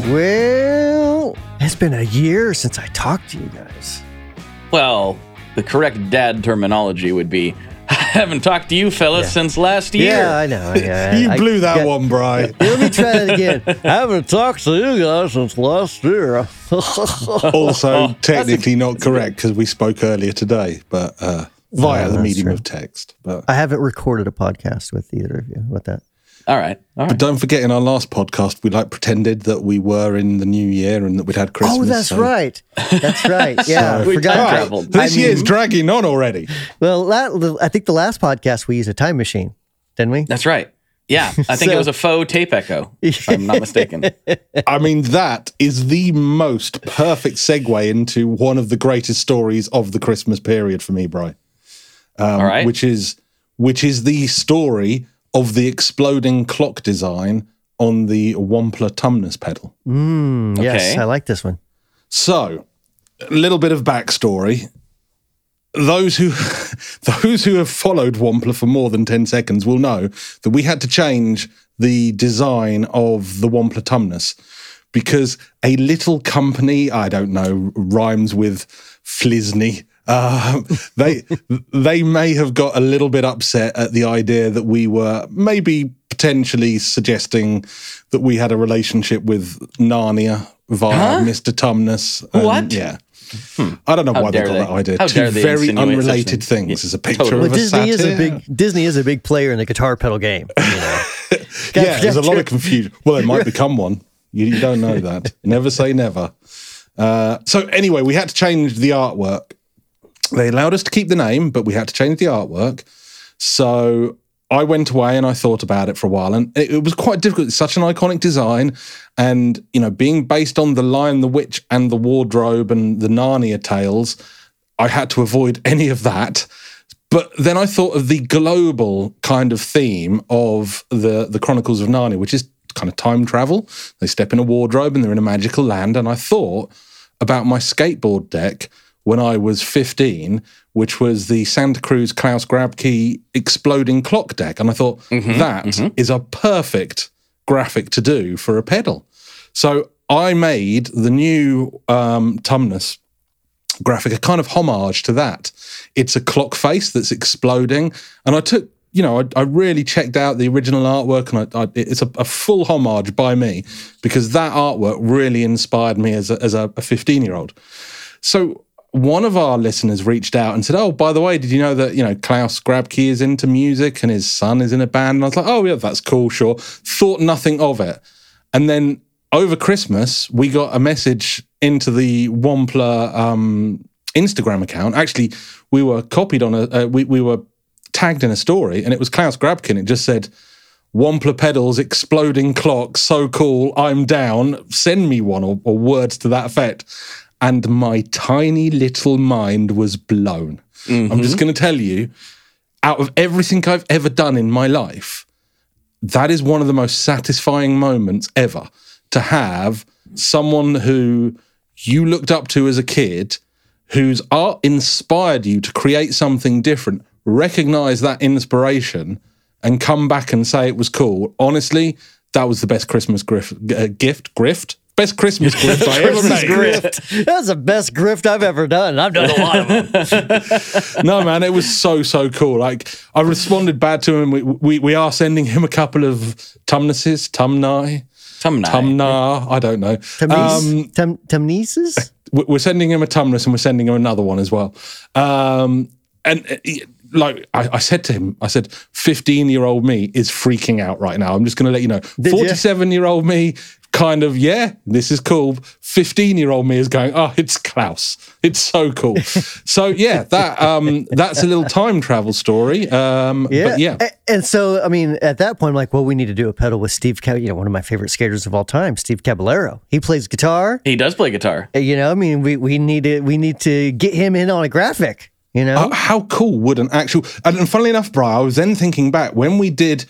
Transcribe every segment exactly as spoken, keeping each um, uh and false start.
Well, it's been a year since I talked to you guys. Well, the correct dad terminology would be, I haven't talked to you fellas yeah. since last year. Yeah, I know. Yeah, you I, blew I, that got, one, Bri. Let me try it again. I haven't talked to you guys since last year. Also, technically not correct because we spoke earlier today, but uh, via oh, the medium true. of text. But I haven't recorded a podcast with either of you. What that? All right. All right. But don't forget, in our last podcast, we like pretended that we were in the new year and that we'd had Christmas. Oh, that's so. right. That's right. Yeah, so, we forgot. time traveled. This I mean, year's dragging on already. Well, that, I think the last podcast we used a time machine, didn't we? That's right. Yeah, I think so, it was a faux tape echo, if I'm not mistaken. I mean, that is the most perfect segue into one of the greatest stories of the Christmas period for me, Bri. Um, All right. Which is, which is the story of the exploding clock design on the Wampler Tumnus pedal. Mm, okay. Yes, I like this one. So, a little bit of backstory. Those who those who have followed Wampler for more than ten seconds will know that we had to change the design of the Wampler Tumnus because a little company, I don't know, rhymes with Flisney, Uh, they they may have got a little bit upset at the idea that we were maybe potentially suggesting that we had a relationship with Narnia via huh? Mister Tumnus. And, what? Yeah. Hmm. I don't know How why they got they? that idea. How Two very unrelated things. Yeah, Is a picture totally. of well, a Disney satyr. is a big Disney is a big player in the guitar pedal game. You know? Yeah, there's a lot of confusion. Well, it might become one. You, you don't know that. Never say never. Uh, so anyway, we had to change the artwork. They allowed us to keep the name, but we had to change the artwork. So I went away and I thought about it for a while, and it, it was quite difficult. It's such an iconic design, and you know, being based on the Lion, the Witch, and the Wardrobe and the Narnia tales, I had to avoid any of that. But then I thought of the global kind of theme of the the Chronicles of Narnia, which is kind of time travel. They step in a wardrobe and they're in a magical land. And I thought about my skateboard deck when I was fifteen, which was the Santa Cruz Klaus Grabke exploding clock deck. And I thought, mm-hmm, that mm-hmm. is a perfect graphic to do for a pedal. So I made the new um, Tumnus graphic a kind of homage to that. It's a clock face that's exploding. And I took, you know, I, I really checked out the original artwork, and I, I, it's a, a full homage by me because that artwork really inspired me as a, as a fifteen-year-old. So one of our listeners reached out and said, oh, by the way, did you know that, you know, Klaus Grabke is into music and his son is in a band? And I was like, oh, yeah, that's cool, sure. Thought nothing of it. And then over Christmas, we got a message into the Wampler um, Instagram account. Actually, we were copied on a, uh, we, we were tagged in a story, and it was Klaus Grabke, and it just said, Wampler pedals, exploding clock, so cool, I'm down, send me one, or, or words to that effect. And my tiny little mind was blown. Mm-hmm. I'm just going to tell you, out of everything I've ever done in my life, that is one of the most satisfying moments ever, to have someone who you looked up to as a kid, whose art inspired you to create something different, recognize that inspiration and come back and say it was cool. Honestly, that was the best Christmas grif- uh, gift, grift. Best Christmas gift I ever made. That's the best grift I've ever done. I've done a lot of them. No, man, it was so, so cool. Like, I responded bad to him. We we, we are sending him a couple of Tumnuses, Tumnai. Tumnai. Tumnar, I don't know. Tumnies? Um, Tumnieces? We're sending him a Tumnus, and we're sending him another one as well. Um, and uh, like I, I said to him, I said, fifteen-year-old me is freaking out right now. I'm just going to let you know. forty-seven-year-old me, kind of, yeah, this is cool. fifteen-year-old me is going, oh, it's Klaus. It's so cool. So, yeah, that um, that's a little time travel story. Um, yeah. But yeah. And so, I mean, at that point, I'm like, well, we need to do a pedal with Steve, Cab- you know, one of my favorite skaters of all time, Steve Caballero. He plays guitar. He does play guitar. You know, I mean, we, we, need, to, we need to get him in on a graphic, you know? Uh, how cool would an actual... And funnily enough, Bri, I was then thinking back, when we did...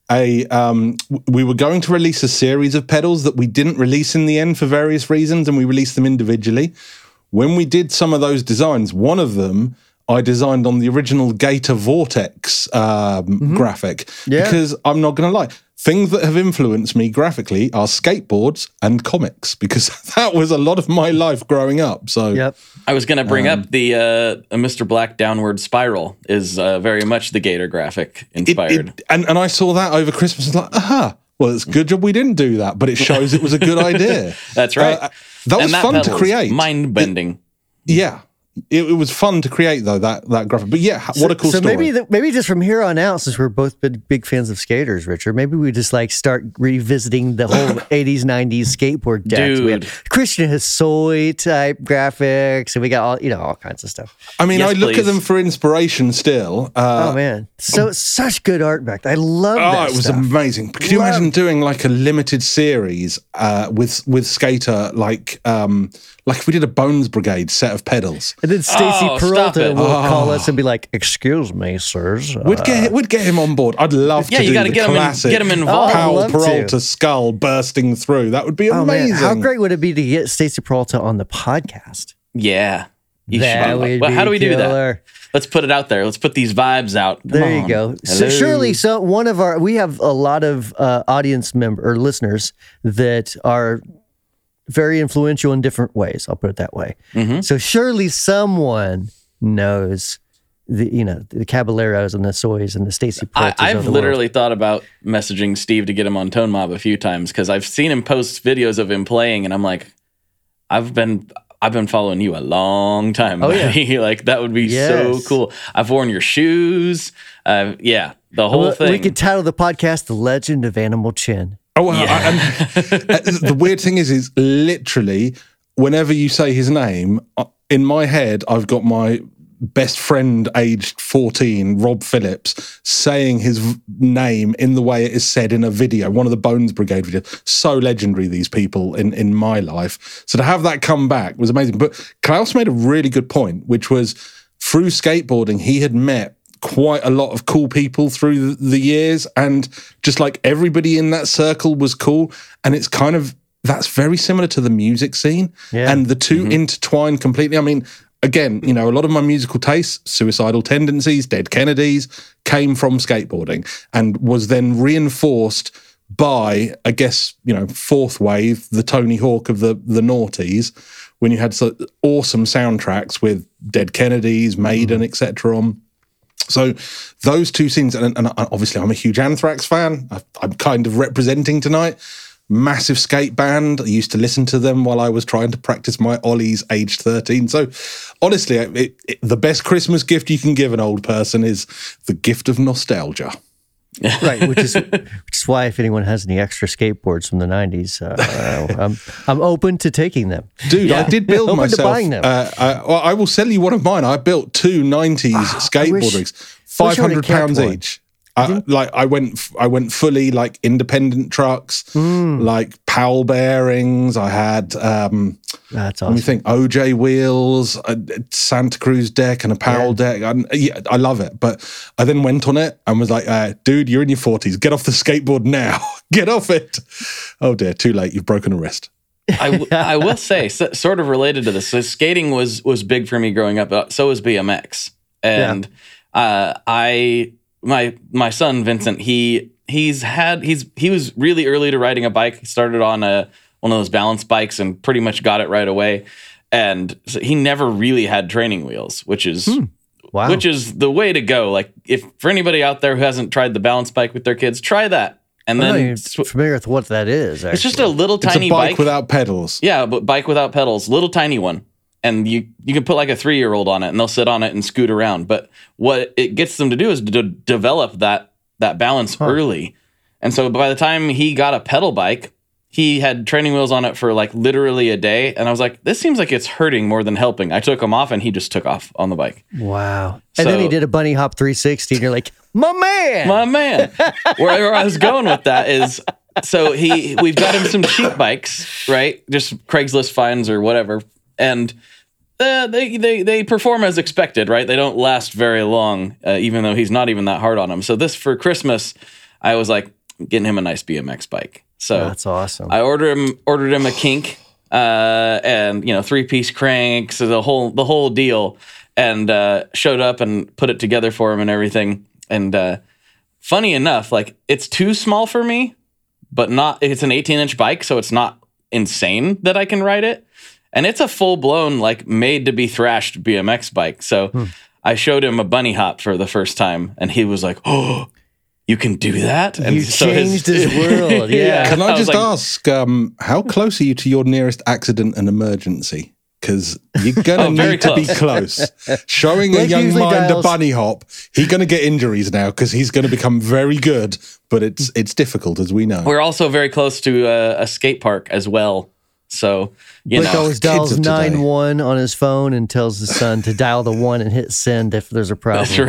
A um, we were going to release a series of pedals that we didn't release in the end for various reasons, and we released them individually. When we did some of those designs, one of them I designed on the original Gator Vortex um, mm-hmm. graphic, yeah. because I'm not going to lie, things that have influenced me graphically are skateboards and comics, because that was a lot of my life growing up. So Yep. I was going to bring Um, up the uh, Mister Black Downward Spiral is uh, very much the Gator graphic it, inspired. it, and, and I saw that over Christmas and like, aha, well, it's a good job we didn't do that, but it shows it was a good idea. That's right. Uh, that was And fun to pedal is create. mind-bending. Yeah. It, it was fun to create, though, that that graphic. But yeah, what a cool so story. maybe the, maybe just from here on out, since we're both big, big fans of skaters, Richard, maybe we just like start revisiting the whole eighties, nineties skateboard decks. We Dude. have Christian Hosoi type graphics, and we got all you know all kinds of stuff. I mean, Yes, I look please. at them for inspiration still. Uh, Oh man, so such good art back. I love Oh, that it was stuff. amazing. Could you Love- imagine doing like a limited series uh, with with Skater, like um, like if we did a Bones Brigade set of pedals? And then Stacy Oh, stop Peralta it. will call us and be like, "Excuse me, sirs." We'd uh, get we'd get him on board. I'd love Yeah, to you do gotta the get him in- classic get him involved. Oh, I'd Powell love to. Peralta skull bursting through. That would be Oh amazing. man, how great would it be to get Stacy Peralta on the podcast? Yeah. You That should- would well, how be do we do that? killer. Let's put it out there. Let's put these vibes out. Come There you on. go. So Hello. surely, so one of our we have a lot of uh, audience member or listeners that are very influential in different ways. I'll put it that way. Mm-hmm. So surely someone knows the you know the Caballeros and the Soys and the Stacy I, Peraltas of I've the literally thought about messaging Steve to get him on Tone Mob a few times because I've seen him post videos of him playing, and I'm like, I've been I've been following you a long time, Oh, buddy. Like that would be Yes. so cool. I've worn your shoes. Uh, yeah, the whole world. thing. We could title the podcast "The Legend of Animal Chin." Oh, well, I, and, uh, the weird thing is, is literally whenever you say his name, uh, in my head, I've got my best friend, aged fourteen, Rob Phillips, saying his v- name in the way it is said in a video, one of the Bones Brigade videos. So legendary, these people in, in my life. So to have that come back was amazing. But Klaus made a really good point, which was through skateboarding, he had met quite a lot of cool people through the years, and just like everybody in that circle was cool. And it's kind of, that's very similar to the music scene, Yeah. and the 2 intertwine completely. I mean, again, you know, a lot of my musical tastes, Suicidal Tendencies, Dead Kennedys, came from skateboarding and was then reinforced by, I guess, you know, fourth wave, the Tony Hawk of the the noughties, when you had so awesome soundtracks with Dead Kennedys, Maiden, et cetera on. So those two scenes, and, and obviously I'm a huge Anthrax fan. I, I'm kind of representing tonight. Massive skate band. I used to listen to them while I was trying to practice my ollies aged thirteen. So honestly, it, it, the best Christmas gift you can give an old person is the gift of nostalgia. Right, which is which is why if anyone has any extra skateboards from the nineties, uh, I'm I'm open to taking them. Dude, Yeah. I did build Open to myself. buying them. Uh, I, well, I will sell you one of mine. I built two nineties skateboard wish- rigs, wish five I hundred would've kept pounds one. each. I, like I went, I went fully like independent trucks, Hmm. like Powell bearings. I had, um, That's let me awesome. think, O J wheels, a Santa Cruz deck, and a Powell Yeah. deck. I, yeah, I love it. But I then went on it and was like, uh, "Dude, you're in your forties. Get off the skateboard now. Get off it." Oh dear, too late. You've broken a wrist. I, w- I will say, so, sort of related to this, so skating was was big for me growing up. uh, So was B M X, and uh, I my my son Vincent, he he's had he's he was really early to riding a bike. He started on a one of those balance bikes and pretty much got it right away. And so he never really had training wheels, which is Wow. which is the way to go. Like if for anybody out there who hasn't tried the balance bike with their kids, try that. And I'm not then even sw- familiar with what that is. it's just actually. a little It's tiny a bike, bike. without pedals. Yeah, but bike without pedals, little tiny one. And you you can put like a three year old on it, and they'll sit on it and scoot around. But what it gets them to do is to de- develop that that balance early. And so by the time he got a pedal bike, he had training wheels on it for like literally a day. And I was like, this seems like it's hurting more than helping. I took him off, and he just took off on the bike. Wow. And then he So- did a bunny hop three sixty, and you're like, my man. My man. where, where I was going with that is, so he we've got him some cheap bikes, right? Just Craigslist finds or whatever, and uh, they they they perform as expected, right? They don't last very long, uh, even though he's not even that hard on them. So this for Christmas, I was like getting him a nice B M X bike. So That's awesome. I ordered him ordered him a kink, uh, and you know three piece cranks, so the whole the whole deal, and uh, showed up and put it together for him and everything. And uh, funny enough, like it's too small for me, but not. It's an eighteen inch bike, so it's not insane that I can ride it. And it's a full blown, like made to be thrashed B M X bike. So hmm. I showed him a bunny hop for the first time, and he was like, "Oh, you can do that!" And you so changed his, his world. Yeah. yeah. Can I, I just like, ask, um, how close are you to your nearest accident and emergency? Because you're gonna oh, need to be close. Showing Blake a young usually mind dials- a bunny hop, he's gonna get injuries now because he's gonna become very good. But it's it's difficult, as we know. We're also very close to a, a skate park as well. So, you Blake know, always kids dials of today. nine one on his phone and tells his son to dial the one and hit send if there's a problem. that's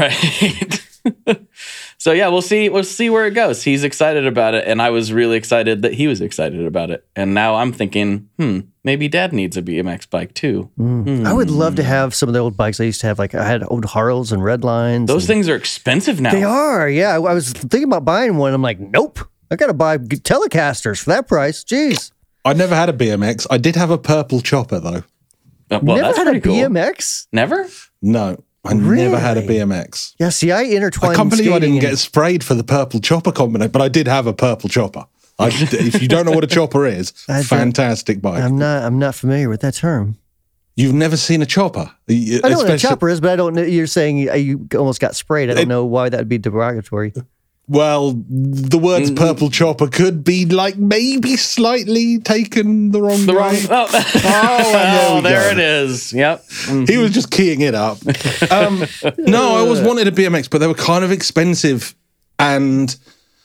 right. So yeah, we'll see. We'll see where it goes. He's excited about it, and I was really excited that he was excited about it. And now I'm thinking, hmm, maybe Dad needs a B M X bike too. Mm. Hmm. I would love to have some of the old bikes I used to have. Like I had old Harleys and Redlines. Those and things are expensive now. They are. Yeah, I, I was thinking about buying one. I'm like, nope. I got to buy Telecasters for that price. Jeez. I never had a B M X. I did have a purple chopper though. Uh, well, Never that's had a pretty cool. B M X? Never? No, I Really? never had a B M X. Yeah, see, I intertwined I can't believe I didn't skating get and- sprayed for the purple chopper combination, but I did have a purple chopper. I, if you don't know what a chopper is, I don't- fantastic bike. I'm not. I'm not familiar with that term. You've never seen a chopper? I know what a chopper is, but I don't know. You're saying you, you almost got sprayed. I don't It- know why that would be derogatory. Well, the words purple chopper could be like maybe slightly taken the wrong The way. wrong. Oh, there oh we there go. it is. Yep. He was just keying it up. Um, no, I always wanted a B M X, but they were kind of expensive. And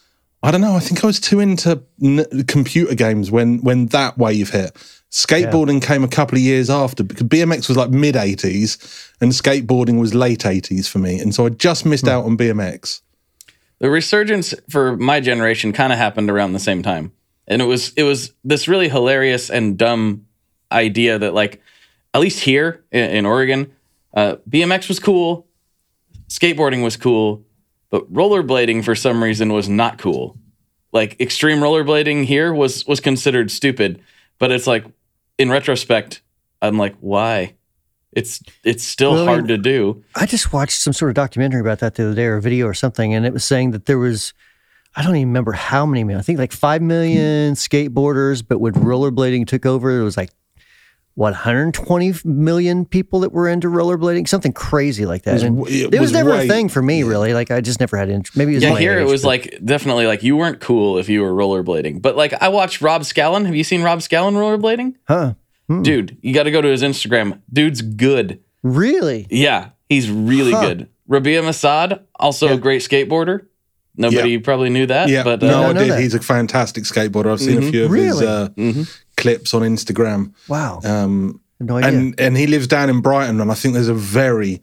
I don't know, I think I was too into n- computer games when, when that wave hit. Skateboarding yeah. came a couple of years after because B M X was like mid eighties and skateboarding was late eighties for me. And so I just missed hmm. out on B M X. The resurgence for my generation kind of happened around the same time. And it was it was this really hilarious and dumb idea that, like, at least here in, in Oregon, uh, B M X was cool, skateboarding was cool, but rollerblading for some reason was not cool. Like, extreme rollerblading here was was considered stupid. But it's like, in retrospect, I'm like, why? It's it's still well, hard to do. I just watched some sort of documentary about that the other day, or a video or something, and it was saying that there was, I don't even remember how many, I think like five million skateboarders, but when rollerblading took over, there was like, what, one hundred twenty million people that were into rollerblading? Something crazy like that. It was, it it was was never way, a thing for me, yeah. really. Like, I just never had interest. Maybe it was yeah, my here age, it was but. like, definitely like, you weren't cool if you were rollerblading. But like, I watched Rob Scallon. Have you seen Rob Scallon rollerblading? Huh. Hmm. Dude, you got to go to his Instagram. Dude's good. Really? Yeah, he's really huh. good. Rabia Masad, also yeah. a great skateboarder. Nobody yeah. probably knew that. Yeah, but, uh, no, I I did. that. He's a fantastic skateboarder. I've seen mm-hmm. a few of really? his uh, mm-hmm. clips on Instagram. Wow. Um, no idea. And and he lives down in Brighton, and I think there's a very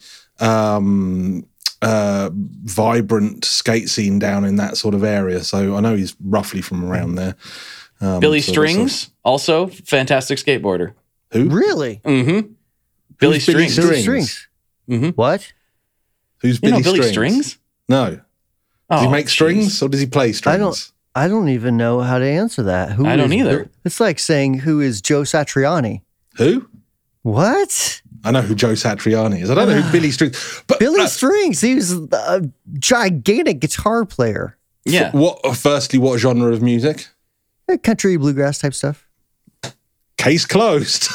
um, uh, vibrant skate scene down in that sort of area. So I know he's roughly from around there. Um, Billy so Strings, also fantastic skateboarder. Who? Really? Mm-hmm. Billy Who's Billy Strings. Strings? Billy Strings. Mm-hmm. What? Who's You Billy know Billy Strings? Strings? No. Does oh, he make strings geez. or does he play strings? I don't. I don't even know how to answer that. Who I don't is, either. It's like saying who is Joe Satriani. Who? What? I know who Joe Satriani is. I don't know who Billy Strings. But Billy uh, Strings. He was a gigantic guitar player. Yeah. What? Firstly, what genre of music? Country bluegrass type stuff. Case closed.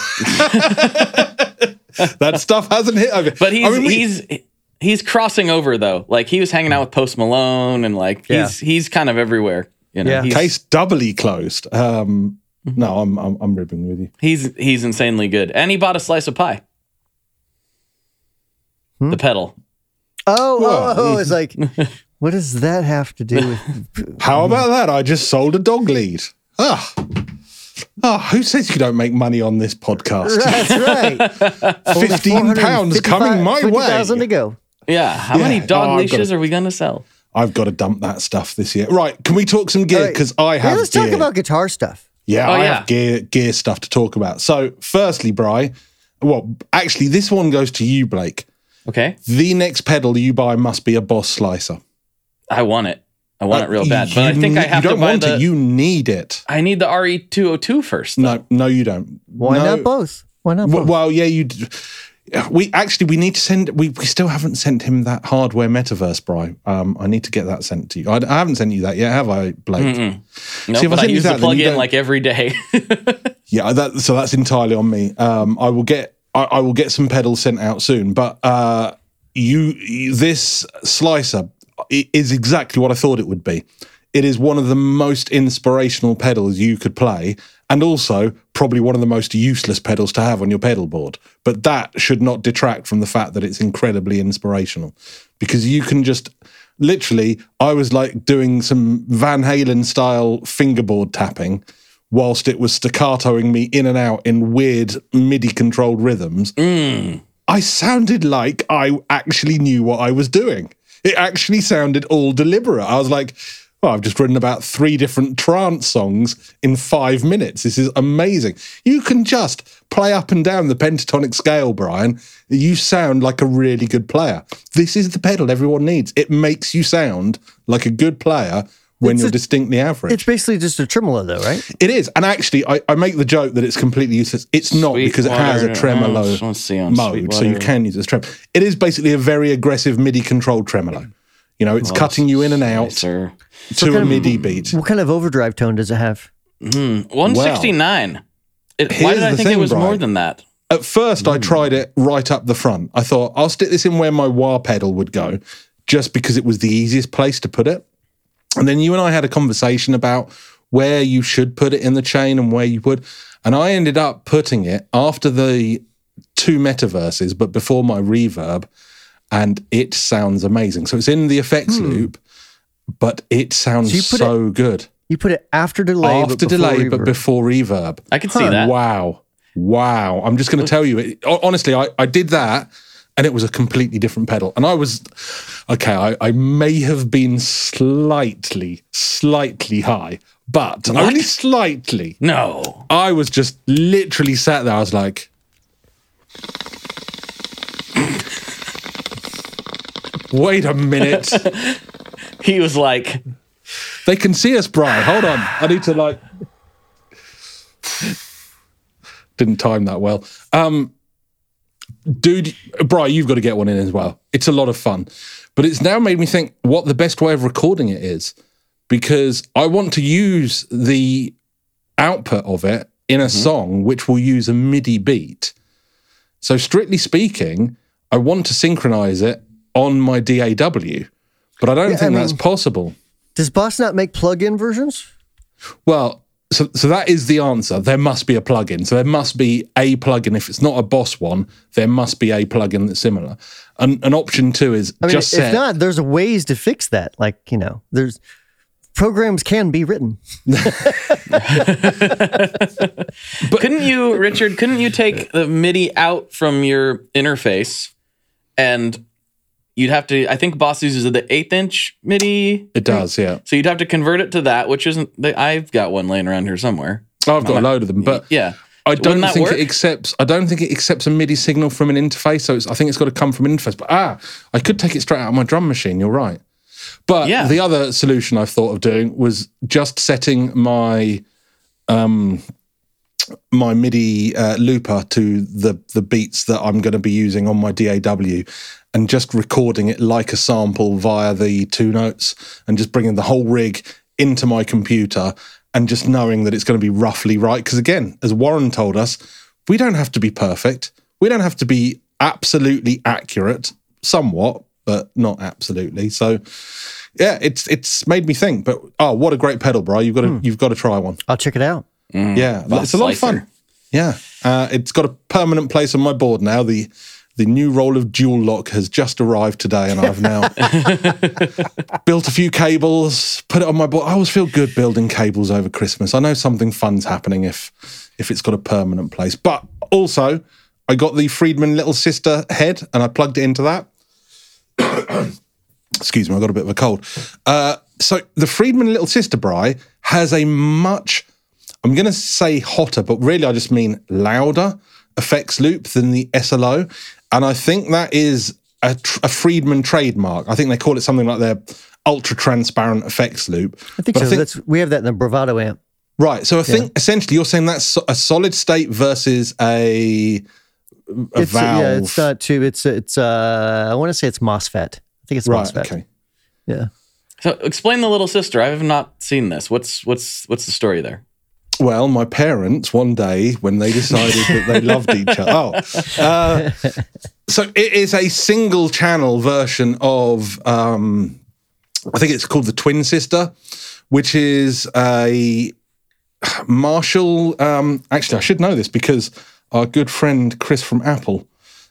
That stuff hasn't hit over. But he's I mean, we- he's he's crossing over though. Like, he was hanging out with Post Malone, and like he's Yeah. he's kind of everywhere. You know, Yeah. he's, case doubly closed. Um, no, I'm, I'm I'm ribbing with you. he's he's insanely good. And he bought a slice of pie. Hmm? The pedal. Oh, Well, oh, oh, it's like, what does that have to do with? How about that? I just sold a dog lead. Ah. Oh, who says you don't make money on this podcast? That's right. Fifteen pounds coming my way. Thousand to go. Yeah. How Yeah. many dog Oh, I've leashes gotta- are we going to sell? I've got to dump that stuff this year. Right, can we talk some gear? All right. Because I Yeah, have let's gear. talk about guitar stuff. Yeah, Oh, I yeah. have gear gear stuff to talk about. So, firstly, Bri, well, actually, this one goes to you, Blake. Okay. The next pedal you buy must be a Boss Slicer. I want it. I want Uh, it real bad. you But I think I ne- have you to don't buy want the. it. You need it. I need the R E two oh two first. though. No, no, you don't. Why No. not both? Why not Well, both? well, yeah, you. d- We actually we need to send. We, we still haven't sent him that hardware metaverse, Bri. Um, I need to get that sent to you. I, I haven't sent you that yet, have I, Blake? No, nope, but I, I use that, the plug-in like every day. yeah, that, so that's entirely on me. Um, I will get I, I will get some pedals sent out soon. But uh, you, you this slicer is exactly what I thought it would be. It is one of the most inspirational pedals you could play, and also probably one of the most useless pedals to have on your pedal board. But that should not detract from the fact that it's incredibly inspirational, because you can just literally, I was like doing some Van Halen style fingerboard tapping whilst it was staccatoing me in and out in weird MIDI controlled rhythms. Mm. I sounded like I actually knew what I was doing. It actually sounded all deliberate. I was like, well, I've just written about three different trance songs in five minutes. This is amazing. You can just play up and down the pentatonic scale, Brian. You sound like a really good player. This is the pedal everyone needs. It makes you sound like a good player when it's you're a, distinctly average. It's basically just a tremolo, though, right? It is. And actually, I, I make the joke that it's completely useless. It's not, because it has a tremolo oh, mode, so you can use it as tremolo. It is basically a very aggressive MIDI-controlled tremolo. You know, it's well, cutting you in and out sir. to so a MIDI of, beat. What kind of overdrive tone does it have? Mm, one sixty-nine. Well, it, why did I think thing, it was Brian. more than that? At first, mm. I tried it right up the front. I thought, I'll stick this in where my wah pedal would go, just because it was the easiest place to put it. And then you and I had a conversation about where you should put it in the chain and where you would. And I ended up putting it after the two metaverses, but before my reverb. And it sounds amazing. So it's in the effects hmm. loop, but it sounds so, so it, good. You put it after delay, after but delay, reverb. but before reverb. I can huh. see that. Wow, wow! I'm just going to tell you. It, honestly, I, I did that, and it was a completely different pedal. And I was okay. I, I may have been slightly, slightly high, but what? only slightly. No, I was just literally sat there. I was like. Wait a minute. He was like... They can see us, Brian. Hold on. I need to, like... Didn't time that well. Um, dude, Brian, you've got to get one in as well. It's a lot of fun. But it's now made me think what the best way of recording it is, because I want to use the output of it in a mm-hmm. song which will use a MIDI beat. So strictly speaking, I want to synchronize it on my D A W, but I don't yeah, think I mean, that's possible. Does Boss not make plug-in versions? Well, so so that is the answer. There must be a plug-in. So there must be a plug-in. If it's not a Boss one, there must be a plug-in that's similar. And an option two is I mean, just if set. not, there's ways to fix that. Like, you know, there's programs can be written. But couldn't you, Richard, couldn't you take the MIDI out from your interface and you'd have to, I think Boss uses the eighth inch MIDI. It does, yeah. So you'd have to convert it to that, which isn't, I've got one laying around here somewhere. Oh, I've got a load of them, but yeah. I don't think work? it accepts, I don't think it accepts a MIDI signal from an interface. So it's, I think it's got to come from an interface, but ah, I could take it straight out of my drum machine. You're right. But yeah. the other solution I thought of doing was just setting my, um, my MIDI uh, looper to the the beats that I'm going to be using on my D A W and just recording it like a sample via the two notes and just bringing the whole rig into my computer and just knowing that it's going to be roughly right. Because again, as Warren told us, we don't have to be perfect. We don't have to be absolutely accurate, somewhat, but not absolutely. So yeah, it's it's made me think. But oh, what a great pedal, bro! You've got to hmm. you've got to try one. I'll check it out. Mm, yeah, it's a lot of fun. Yeah, uh, it's got a permanent place on my board now. The the new roll of dual lock has just arrived today, and I've now built a few cables, put it on my board. I always feel good building cables over Christmas. I know something fun's happening if if it's got a permanent place. But also, I got the Friedman Little Sister head, and I plugged it into that. Excuse me, I got a bit of a cold. Uh, so the Friedman Little Sister Bri has a much, I'm going to say hotter, but really I just mean louder effects loop than the S L O. And I think that is a, a Friedman trademark. I think they call it something like their ultra transparent effects loop. I think but so. I think, that's, we have that in the Bravado amp. Right. So I think yeah. essentially you're saying that's a solid state versus a a it's, valve. Yeah, it's not tube. It's it's. Uh, I want to say it's MOSFET. I think it's right. MOSFET. Okay. Yeah. So explain the little sister. I have not seen this. What's what's what's the story there? Well, my parents one day when they decided that they loved each other. Oh, uh, so it is a single channel version of. Um, I think it's called the Twin Sister, which is a Marshall. Um, actually, I should know this because our good friend Chris from Apple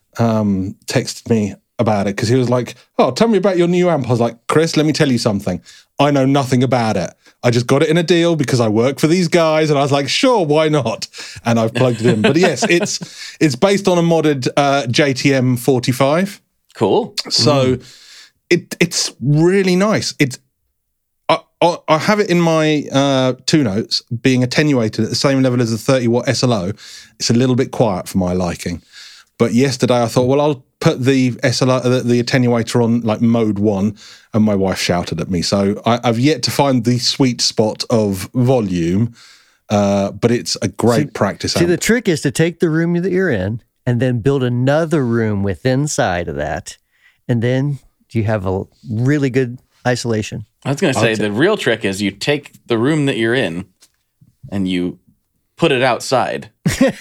um, texted me about it because he was like, "Oh, tell me about your new amp." I was like, "Chris, let me tell you something. I know nothing about it. I just got it in a deal because I work for these guys." And I was like, "Sure, why not?" And I've plugged it in. But yes, it's it's based on a modded uh, J T M forty-five. Cool. So mm. it it's really nice. It's I, I, I have it in my uh, two notes being attenuated at the same level as the thirty watt S L O. It's a little bit quiet for my liking. But yesterday I thought, well, I'll put the S L R, the, the attenuator on like mode one, and my wife shouted at me. So I, I've yet to find the sweet spot of volume, uh, but it's a great see, practice. See, amp. the trick is to take the room that you're in and then build another room with inside of that, and then you have a really good isolation. I was going to say the real trick is you take the room that you're in and you put it outside.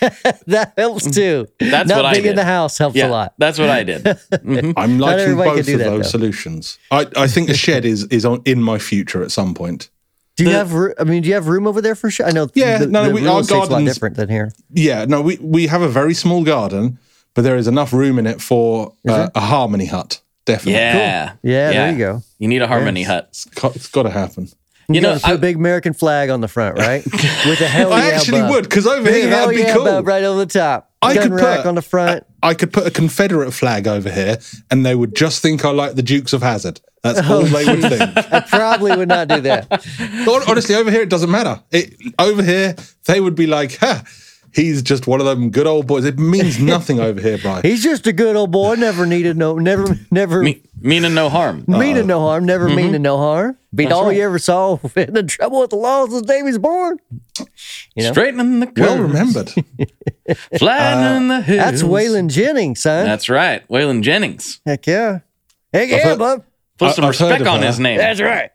That helps too. That's Not what I being did. in the house helps Yeah, a lot. that's what I did. Mhm. I'm liking everybody can both do of that, those though. solutions. I, I think a shed is is on in my future at some point. Do you The- have? ro- I mean, do you have room over there for sure? I know. Yeah, the, no, the we- real our estate's a lot gardens- different than here. Yeah, no, we, we have a very small garden, but there is enough room in it for uh, a harmony hut. Definitely. Yeah. Yeah, there you go. You need a harmony hut. It's got, it's got to happen. You, You know, know, put I- a big American flag on the front, right? With a hell I yeah actually above. would, because over Big here hell that'd be yeah cool. above right over the top. I Gun could rack put- on the front. I could put a Confederate flag over here, and they would just think I like the Dukes of Hazzard. That's all they would think. I probably would not do that. Hon- Honestly, over here it doesn't matter. It, over here they would be like, "Ha, he's just one of them good old boys." It means nothing over here, Brian. He's just a good old boy. Never needed no, never, never Me, meaning no harm. meaning no harm. Never Mm-hmm. meaning no harm. Beat all you ever saw. The trouble with the law since the day he was born. You know, Straightening the curves. Well remembered. Flying in the hills. that's Waylon Jennings, son. That's right. Waylon Jennings. Heck yeah. Heck yeah, heard- bub. Put I- some I've heard respect of on her. his name. That's right.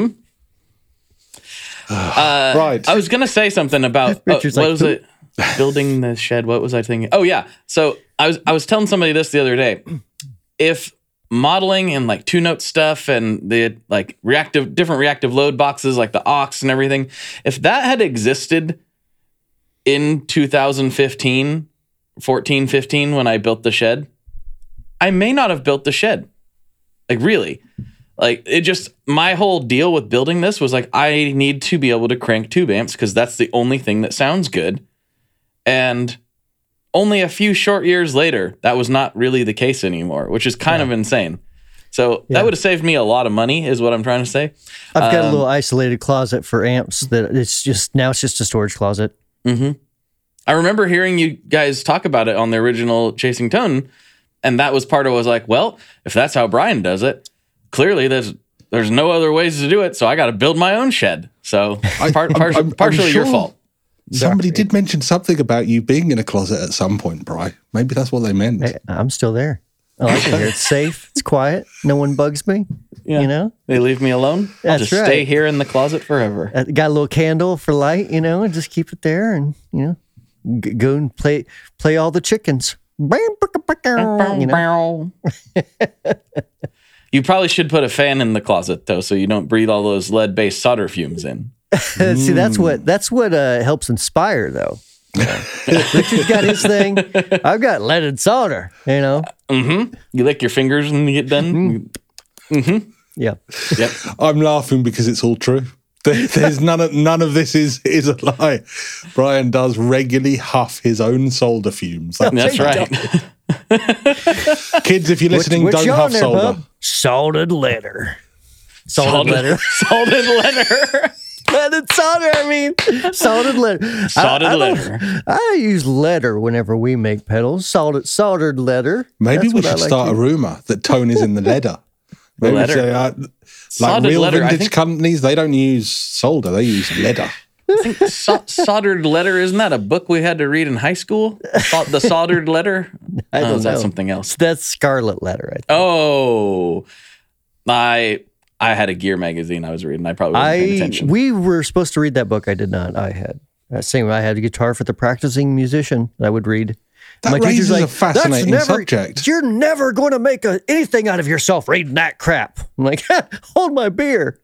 Right. I was going to say something about uh, Richard's what like, was it? Building the shed. What was I thinking? Oh yeah. So I was I was telling somebody this the other day. If modeling and like two note stuff and the like reactive different reactive load boxes like the aux and everything, if that had existed in two thousand fifteen, fourteen, fifteen when I built the shed, I may not have built the shed. Like really. Like it just my whole deal with building this was like I need to be able to crank tube amps because that's the only thing that sounds good. And only a few short years later, that was not really the case anymore, which is kind Yeah. of insane. So Yeah. that would have saved me a lot of money, is what I'm trying to say. I've got a Um, little isolated closet for amps that it's just now it's just a storage closet. I remember hearing you guys talk about it on the original Chasing Tone, and that was part of it was like, well, if that's how Brian does it, clearly there's there's no other ways to do it, so I got to build my own shed. So part, I'm- part, I'm- I'm partially your sure- fault. Somebody did mention something about you being in a closet at some point, Bri. Maybe that's what they meant. Hey, I'm still there. I like it here. It's safe. It's quiet. No one bugs me. Yeah. You know, They leave me alone. I'll That's just stay right. here in the closet forever. I got a little candle for light. You know, and just keep it there, and you know, g- go and play play all the chickens. You know, You probably should put a fan in the closet though, so you don't breathe all those lead-based solder fumes in. see that's what that's what uh, helps inspire though. Richard's got his thing. I've got lead and solder. You know, You lick your fingers when you get done. yeah. Yep. I'm laughing because it's all true. There- There's none of none of this is is a lie. Brian does regularly huff his own solder fumes. That's- That's right. kids, if you're listening, What's don't your huff there, solder. bub? Salted letter. Salted letter. Salted letter. Leaded solder, I mean. Salted letter. Salted I, I don't- letter. I use letter whenever we make pedals. Salted, soldered letter. Maybe That's we what I should like start to- a rumor that Tone is in the leather. Maybe we leather. say, uh, like Solid real leather, I vintage think- companies, they don't use solder; they use leather. I think so- Soldered Letter, isn't that a book we had to read in high school? So- the Soldered Letter? I don't oh, is that know. something else? That's Scarlet Letter, I think. Oh, I I had a gear magazine I was reading. I probably wasn't paying I attention. we were supposed to read that book. I did not. I had. Uh, same. I had a guitar for the practicing musician. I would read. That raises a fascinating "That's never- subject." You're never going to make a, anything out of yourself reading that crap. I'm like, hold my beer.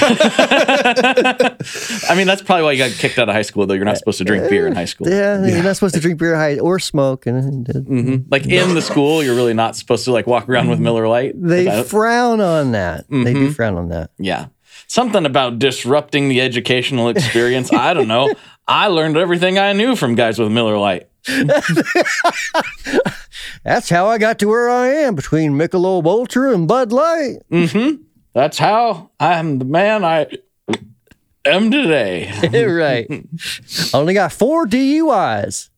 I mean, that's probably why you got kicked out of high school, though. You're not supposed to drink beer in high school. Yeah, you're not supposed to drink beer high or smoke. And, and Mm-hmm. Like in the school, you're really not supposed to like walk around with Miller Lite. they Is that- frown on that. They do frown on that. yeah. Something about disrupting the educational experience. I don't know. I learned everything I knew from guys with Miller Lite. That's how I got to where I am between Michelob Ultra and Bud Light. That's how I'm the man I am today. Right. Only got four D U Is.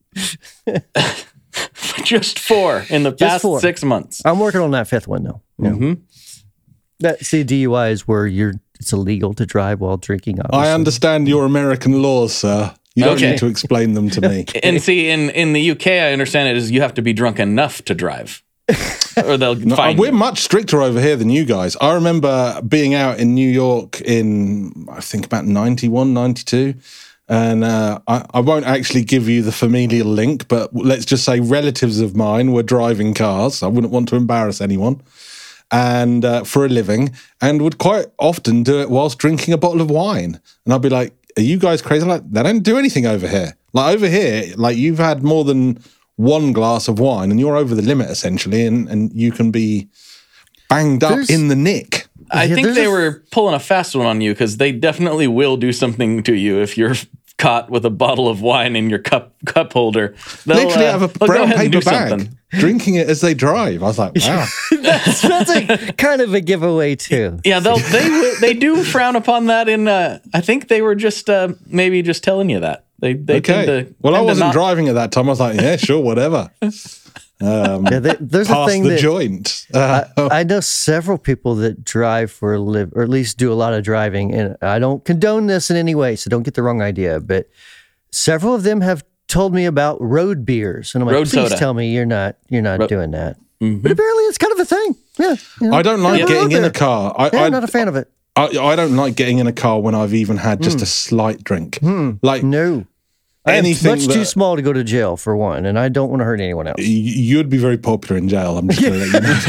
Just four in the past four. six months. I'm working on that fifth one though. Yeah. Mm-hmm. That see D U I is where you're it's illegal to drive while drinking. Obviously. I understand your American laws, sir. You don't Okay. need to explain them to me. And see, in, in the U K, I understand it is you have to be drunk enough to drive, or they'll No, find we're you. much stricter over here than you guys. I remember being out in New York in, I think, about ninety-one, ninety-two. And uh, I, I won't actually give you the familial link, but let's just say relatives of mine were driving cars. I wouldn't want to embarrass anyone. And uh, for a living, and would quite often do it whilst drinking a bottle of wine. And I'd be like, are you guys crazy? Like, they don't do anything over here. Like over here, like you've had more than one glass of wine and you're over the limit essentially, and, and you can be banged up There's- in the nick. I Yeah, think there's they a- were pulling a fast one on you because they definitely will do something to you if you're caught with a bottle of wine in your cup cup holder. They'll, Literally uh, have a they'll go brown ahead and paper do bag, something. drinking it as they drive. I was like, wow. that's, that's a kind of a giveaway too. Yeah, they'll they w- they do frown upon that. In uh, I think they were just uh, maybe just telling you that they they Okay. tend to. Well, I tend to wasn't not- driving at that time. I was like, yeah, sure, whatever. Um, Yeah, they, there's a pass thing the that joint. Uh, I know several people that drive for a live, or at least do a lot of driving. And I don't condone this in any way, so don't get the wrong idea. But several of them have told me about road beers, and I'm like, Road please soda. tell me you're not you're not Ro- doing that. Mhm. But apparently, it's kind of a thing. Yeah, you know, I don't like put it out getting in there. a car. I, Yeah, I, I'm not a fan of it. I, I don't like getting in a car when I've even had just a slight drink. Like No, I am anything much too that- small to go to jail for one, and I don't want to hurt anyone else. y- you'd be very popular in jail. I'm just going to let you know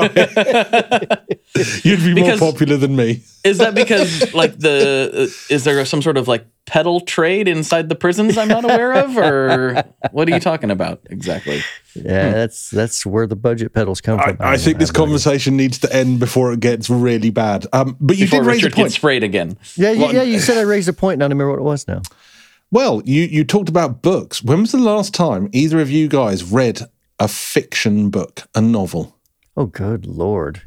that, right? You'd be Because- more popular than me. Is that because like the uh, is there some sort of like pedal trade inside the prisons I'm not aware of, or what are you talking about exactly? Yeah, that's that's where the budget pedals come I, from. I think this conversation needs to end before it gets really bad. Um, but you Before did raise Richard a point. gets sprayed again. Yeah, you, Well, yeah. You said I raised a point, and I don't remember what it was now. Well, you, you talked about books. When was the last time either of you guys read a fiction book, a novel? Oh, good lord!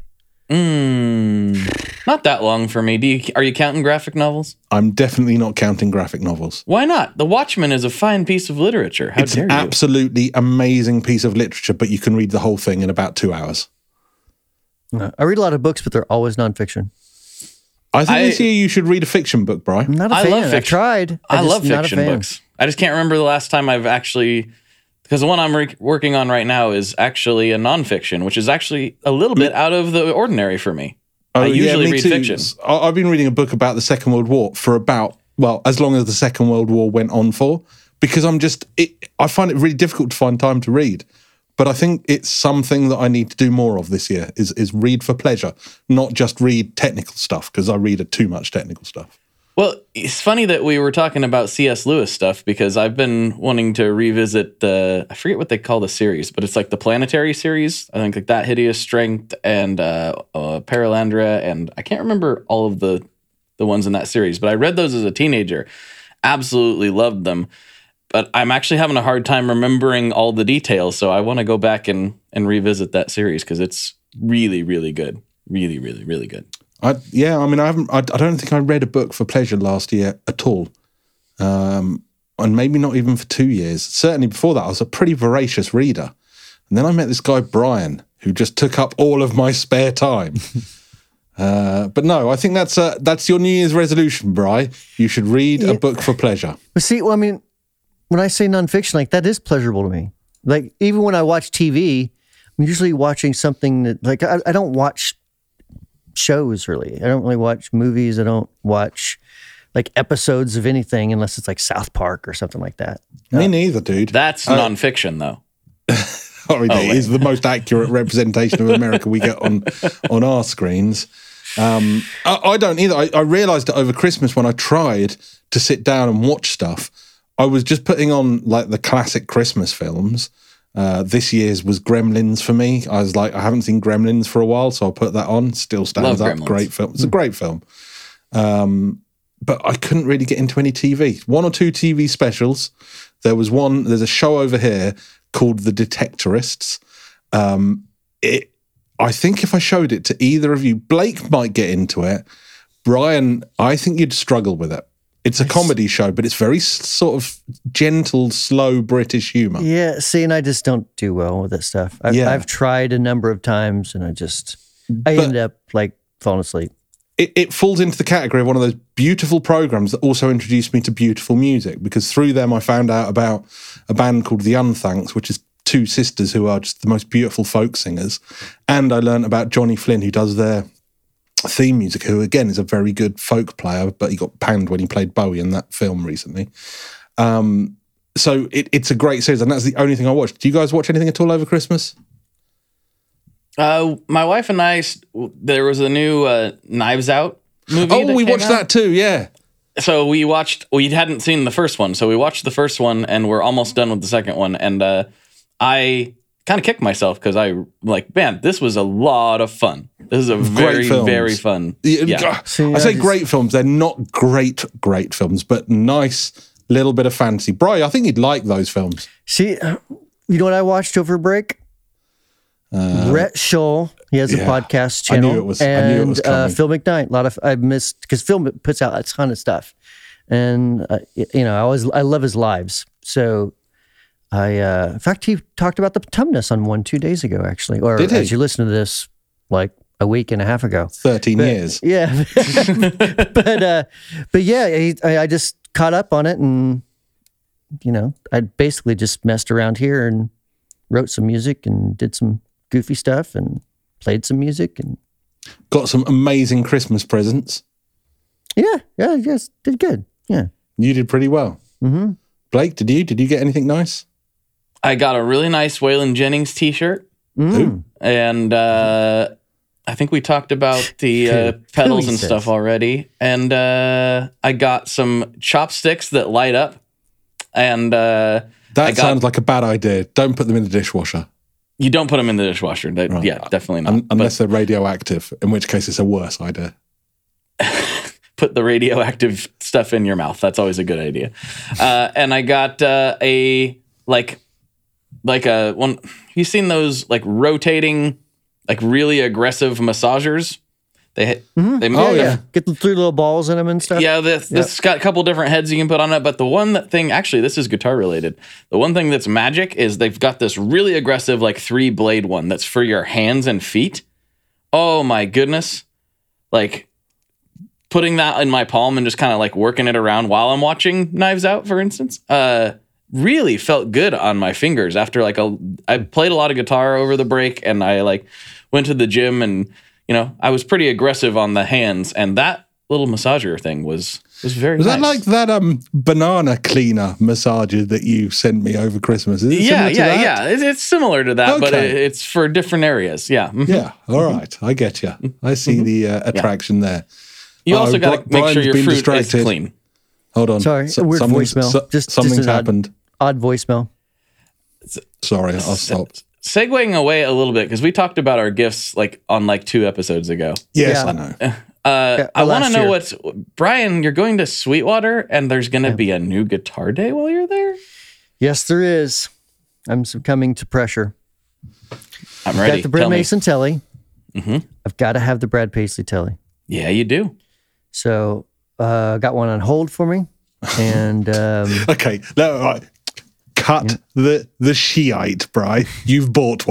Mm, not that long for me. Do you are you counting graphic novels? I'm definitely not counting graphic novels. Why not? The Watchmen is a fine piece of literature. How It's dare an you? absolutely amazing piece of literature, but you can read the whole thing in about two hours. No, I read a lot of books, but they're always nonfiction. I think I- this year you should read a fiction book, Brian. I'm not a I fan. love I've fiction. tried. I I'm love just not a fiction fan. books. I just can't remember the last time I've actually, because the one I'm re- working on right now is actually a nonfiction, which is actually a little bit out of the ordinary for me. I usually me read too. fiction. I- I've been reading a book about the Second World War for about, well, as long as the Second World War went on for, because I'm just, it, I find it really difficult to find time to read. But I think it's something that I need to do more of this year, is, is read for pleasure, not just read technical stuff, because I read too much technical stuff. Well, it's funny that we were talking about C S. Lewis stuff because I've been wanting to revisit the, I forget what they call the series, but it's like the Planetary series. I think like That Hideous Strength and uh, uh, Paralandra, and I can't remember all of the the ones in that series, but I read those as a teenager. Absolutely loved them. But I'm actually having a hard time remembering all the details, so I want to go back and, and revisit that series because it's really, really good. Really, really, really good. I, yeah, I mean, I haven't. I, I don't think I read a book for pleasure last year at all, um, and maybe not even for two years. Certainly before that, I was a pretty voracious reader, and then I met this guy Brian, who just took up all of my spare time. Uh, but no, I think that's uh, that's your New Year's resolution, Bri. You should read Yeah. a book for pleasure. But see, well, I mean, when I say nonfiction, like that is pleasurable to me. Like even when I watch T V, I'm usually watching something that, like, I, I don't watch shows really. I don't really watch movies. I don't watch like episodes of anything unless it's like South Park or something like that. Me neither, dude. That's Uh, nonfiction, though. Sorry, Oh, it wait. is the most accurate representation of America we get on on our screens. Um, I, I don't either. I, I realized that over Christmas when I tried to sit down and watch stuff, I was just putting on like the classic Christmas films. Uh, this year's was Gremlins for me. I was like, I haven't seen Gremlins for a while, so I'll put that on. Still stands Love up. Gremlins. Great film. It's a great film. Um, but I couldn't really get into any T V. One or two T V specials. There was one, there's a show over here called The Detectorists. Um, it, I think if I showed it to either of you, Blake might get into it. Brian, I think you'd struggle with it. It's a comedy show, but it's very s- sort of gentle, slow British humor. Yeah, see, and I just don't do well with that stuff. I've, Yeah. I've tried a number of times, and I just I But- end up like falling asleep. It, it falls into the category of one of those beautiful programs that also introduced me to beautiful music, because through them I found out about a band called The Unthanks, which is two sisters who are just the most beautiful folk singers. And I learned about Johnny Flynn, who does their theme music, who again is a very good folk player, but he got panned when he played Bowie in that film recently. Um, so it, it's a great series, and that's the only thing I watched. Do you guys watch anything at all over Christmas? Uh, my wife and I, s- there was a new uh, Knives Out movie. Oh, that we came watched out. that too, yeah. So we watched, we hadn't seen the first one. So we watched the first one and we're almost done with the second one. And uh, I kind of kicked myself because I, like, man, this was a lot of fun. This is a very, films. very fun. Yeah. Yeah. See, I say I just- great films. They're not great, great films, but nice little bit of fantasy. Bri, I think you'd like those films. See, uh, you know what I watched over break? Rhett Scholl. He has a yeah. podcast I knew channel. it was- I and, knew it was uh, coming. Phil McKnight. A lot of I missed because Phil puts out a ton of stuff, and uh, y- you know I always I love his lives. So I, uh, in fact, he talked about the Tumnus on one two days ago, actually, or Did he? as you listen to this, like a week and a half ago. thirteen years. Yeah, but uh, but yeah, he, I, I just caught up on it, and you know, I basically just messed around here and wrote some music and did some goofy stuff and played some music, and Got some amazing Christmas presents. yeah, yeah, yes, did good. Yeah, You did pretty well. mm-hmm. Blake, did you? Did you get anything nice? I got a really nice Waylon Jennings t-shirt. Mm. And uh, I think we talked about the uh, Who- pedals who and he stuff says. already. And uh, I got some chopsticks that light up. And uh, That I got- sounds like a bad idea. Don't put them in the dishwasher. you don't put them in the dishwasher. That- Right. Yeah, definitely not. Un- unless they're radioactive, in which case it's a worse idea. Put the radioactive stuff in your mouth. That's always a good idea. Uh, and I got uh, a like like a one. You seen those like rotating, like really aggressive massagers? They hit. They Oh, yeah. Get the three little balls in them and stuff. Yeah, this this got a couple different heads you can put on it, but the one that thing actually this is guitar related. The one thing that's magic is they've got this really aggressive like three blade one that's for your hands and feet. Oh my goodness. Like putting that in my palm and just kind of like working it around while I'm watching Knives Out, for instance. Uh really felt good on my fingers after like a I played a lot of guitar over the break and I like went to the gym and you know, I was pretty aggressive on the hands, and that little massager thing was was very Was nice. that like that um banana cleaner massager that you sent me over Christmas? Is it yeah, similar to yeah, that? yeah. It, it's similar to that, but Okay. it, it's for different areas. Yeah. Mhm. Yeah, all right. I get you. I see the uh, attraction there. You Uh-oh, also got to Bri- make sure Brian's your been fruit distracted. is clean. Hold on. Sorry, So- a weird something's- voicemail. so- just something's just an happened. Odd, odd voicemail. Sorry, I'll stop. Segueing away a little bit because we talked about our gifts like on like two episodes ago. Yes, Yeah. I know. Uh, Yeah, I want to last know year. what's Brian. You're going to Sweetwater, and there's going to be a new guitar day while you're there. Yes, there is. I'm succumbing to pressure. I'm ready. Got the Brett Tell me. Mason telly. Mhm. I've got to have the Brad Paisley telly. Yeah, you do. So uh, got one on hold for me, and um, Okay, no, all right. Cut the the Shiite, Bri. You've bought one.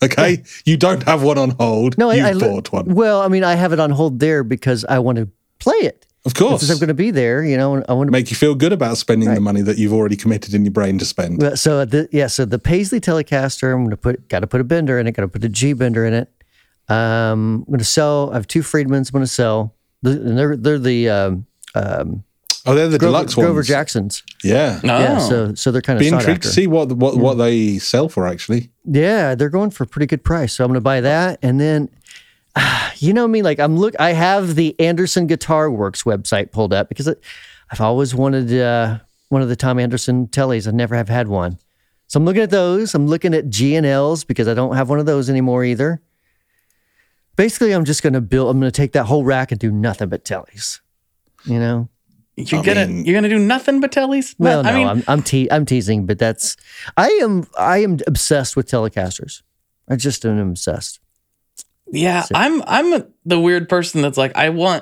Okay, you don't have one on hold. No, I, you I bought one. Well, I mean, I have it on hold there because I want to play it. Of course, since I'm going to be there. You know, I want to make you feel good about spending Right. the money that you've already committed in your brain to spend. Well, So the, yeah, so the Paisley Telecaster, I'm going to put, got to put a bender in it, got to put a G bender in it. Um, I'm going to sell. I have two Friedmans. I'm going to sell. The, and they're they're the um, um, Oh, they're the Grover, deluxe ones. Grover Jacksons. Yeah. No. Yeah, so so they're kind of Be sought intrigued after. to see what what, what they sell for, actually. Yeah, they're going for a pretty good price. So I'm going to buy that, and then, uh, you know me, like I'm look. I have the Anderson Guitar Works website pulled up because it, I've always wanted uh, one of the Tom Anderson tellies. I never have had one, so I'm looking at those. I'm looking at G and Ls because I don't have one of those anymore either. Basically, I'm just going to build. I'm going to take that whole rack and do nothing but tellies. You know. You're I gonna mean- you're gonna do nothing but tellies? Well, no, I mean, I'm I'm, te- I'm teasing, but that's I am I am obsessed with Telecasters. I just am obsessed. yeah, I'm I'm the weird person that's like, I want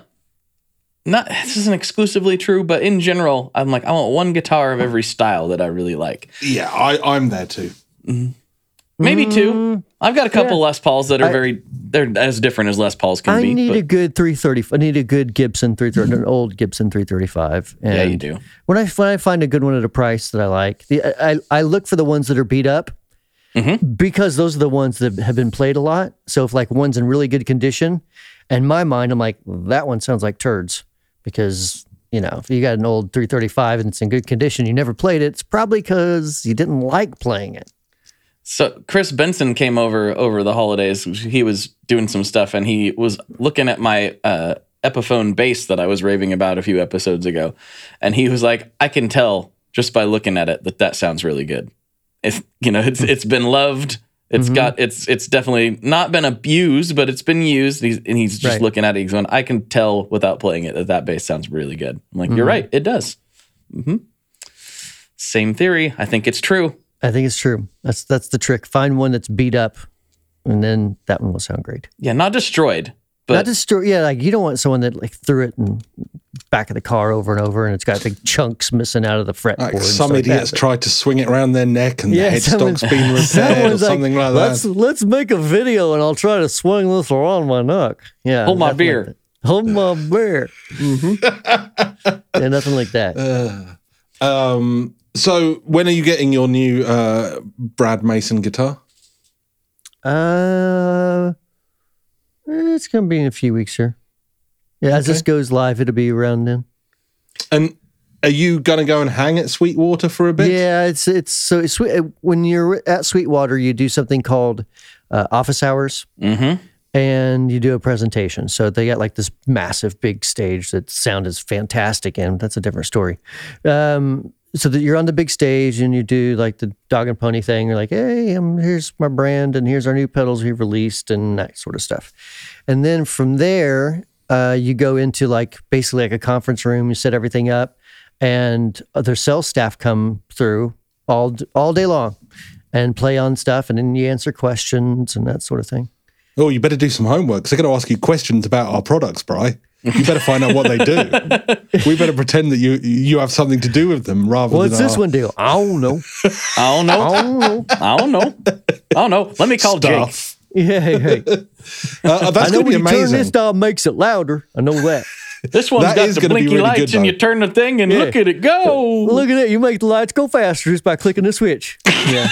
not this isn't exclusively true, but in general, I'm like, I want one guitar of every style that I really like. Yeah, I, I'm there too. Maybe two. I've got a couple yeah. Les Pauls that are I- very they're as different as Les Pauls can I be. need but a good three thirty. I need a good Gibson three thirty, an old Gibson three thirty-five. And yeah, you do. When I when I find a good one at a price that I like, the, I I look for the ones that are beat up Mm-hmm. because those are the ones that have been played a lot. So if like one's in really good condition, in my mind, I'm like, that one sounds like turds because. You know, if you got an old three thirty-five and it's in good condition, you never played it, it's probably because you didn't like playing it. So Chris Benson came over over the holidays. He was doing some stuff, and he was looking at my uh, Epiphone bass that I was raving about a few episodes ago, and he was like, "I can tell just by looking at it that that sounds really good. If you know, it's it's been loved. It's Mm-hmm. got it's it's definitely not been abused, but it's been used." He's, and he's just Right. looking at it. He's going, "I can tell without playing it that that bass sounds really good." I'm like, Mm-hmm. "You're right. It does." hmm Same theory. I think it's true. I think it's true. That's that's the trick. Find one that's beat up, and then that one will sound great. Yeah, not destroyed, but Not just yeah, like you don't want someone that like threw it in back of the car over and over, and it's got like chunks missing out of the fretboard. Like and some stuff like idiots that. tried to swing it around their neck and Yeah, the headstock's someone's- been repaired or Someone's something like, let's that. let's make a video, and I'll try to swing this around my neck. Yeah, Hold my nothing like beer. that. Hold my beer. Mm-hmm. yeah, nothing like that. Um, so when are you getting your new uh, Brad Mason guitar? Uh, it's gonna be in a few weeks here. Yeah, as this goes live, it'll be around then. And are you going to go and hang at Sweetwater for a bit? Yeah, it's it's so it's, sweet- when you're at Sweetwater, you do something called uh, office hours, Mm-hmm. and you do a presentation. So they got like this massive big stage that sound is fantastic, and that's a different story. Um, so that you're on the big stage and you do like the dog and pony thing. You're like, hey, um, here's my brand, and here's our new pedals we've released, and that sort of stuff. And then from there, uh, you go into like basically like a conference room. You set everything up, and other sales staff come through all all day long and play on stuff, and then you answer questions and that sort of thing. Oh, you better do some homework because they're going to ask you questions about our products, Bri. You better find out what they do. We better pretend that you you have something to do with them rather What's than this our one do? I don't know. I don't know. I don't know. I don't know. I don't know. Let me call Jake. stuff. Yeah, hey, hey. Uh, I that's know going to be when you turn amazing. this dial makes it louder. I know that. This one's That got is the gonna be blinky really lights, good, and you though. turn the thing, and Yeah. look at it go. Look at it. You make the lights go faster just by clicking the switch. Yeah.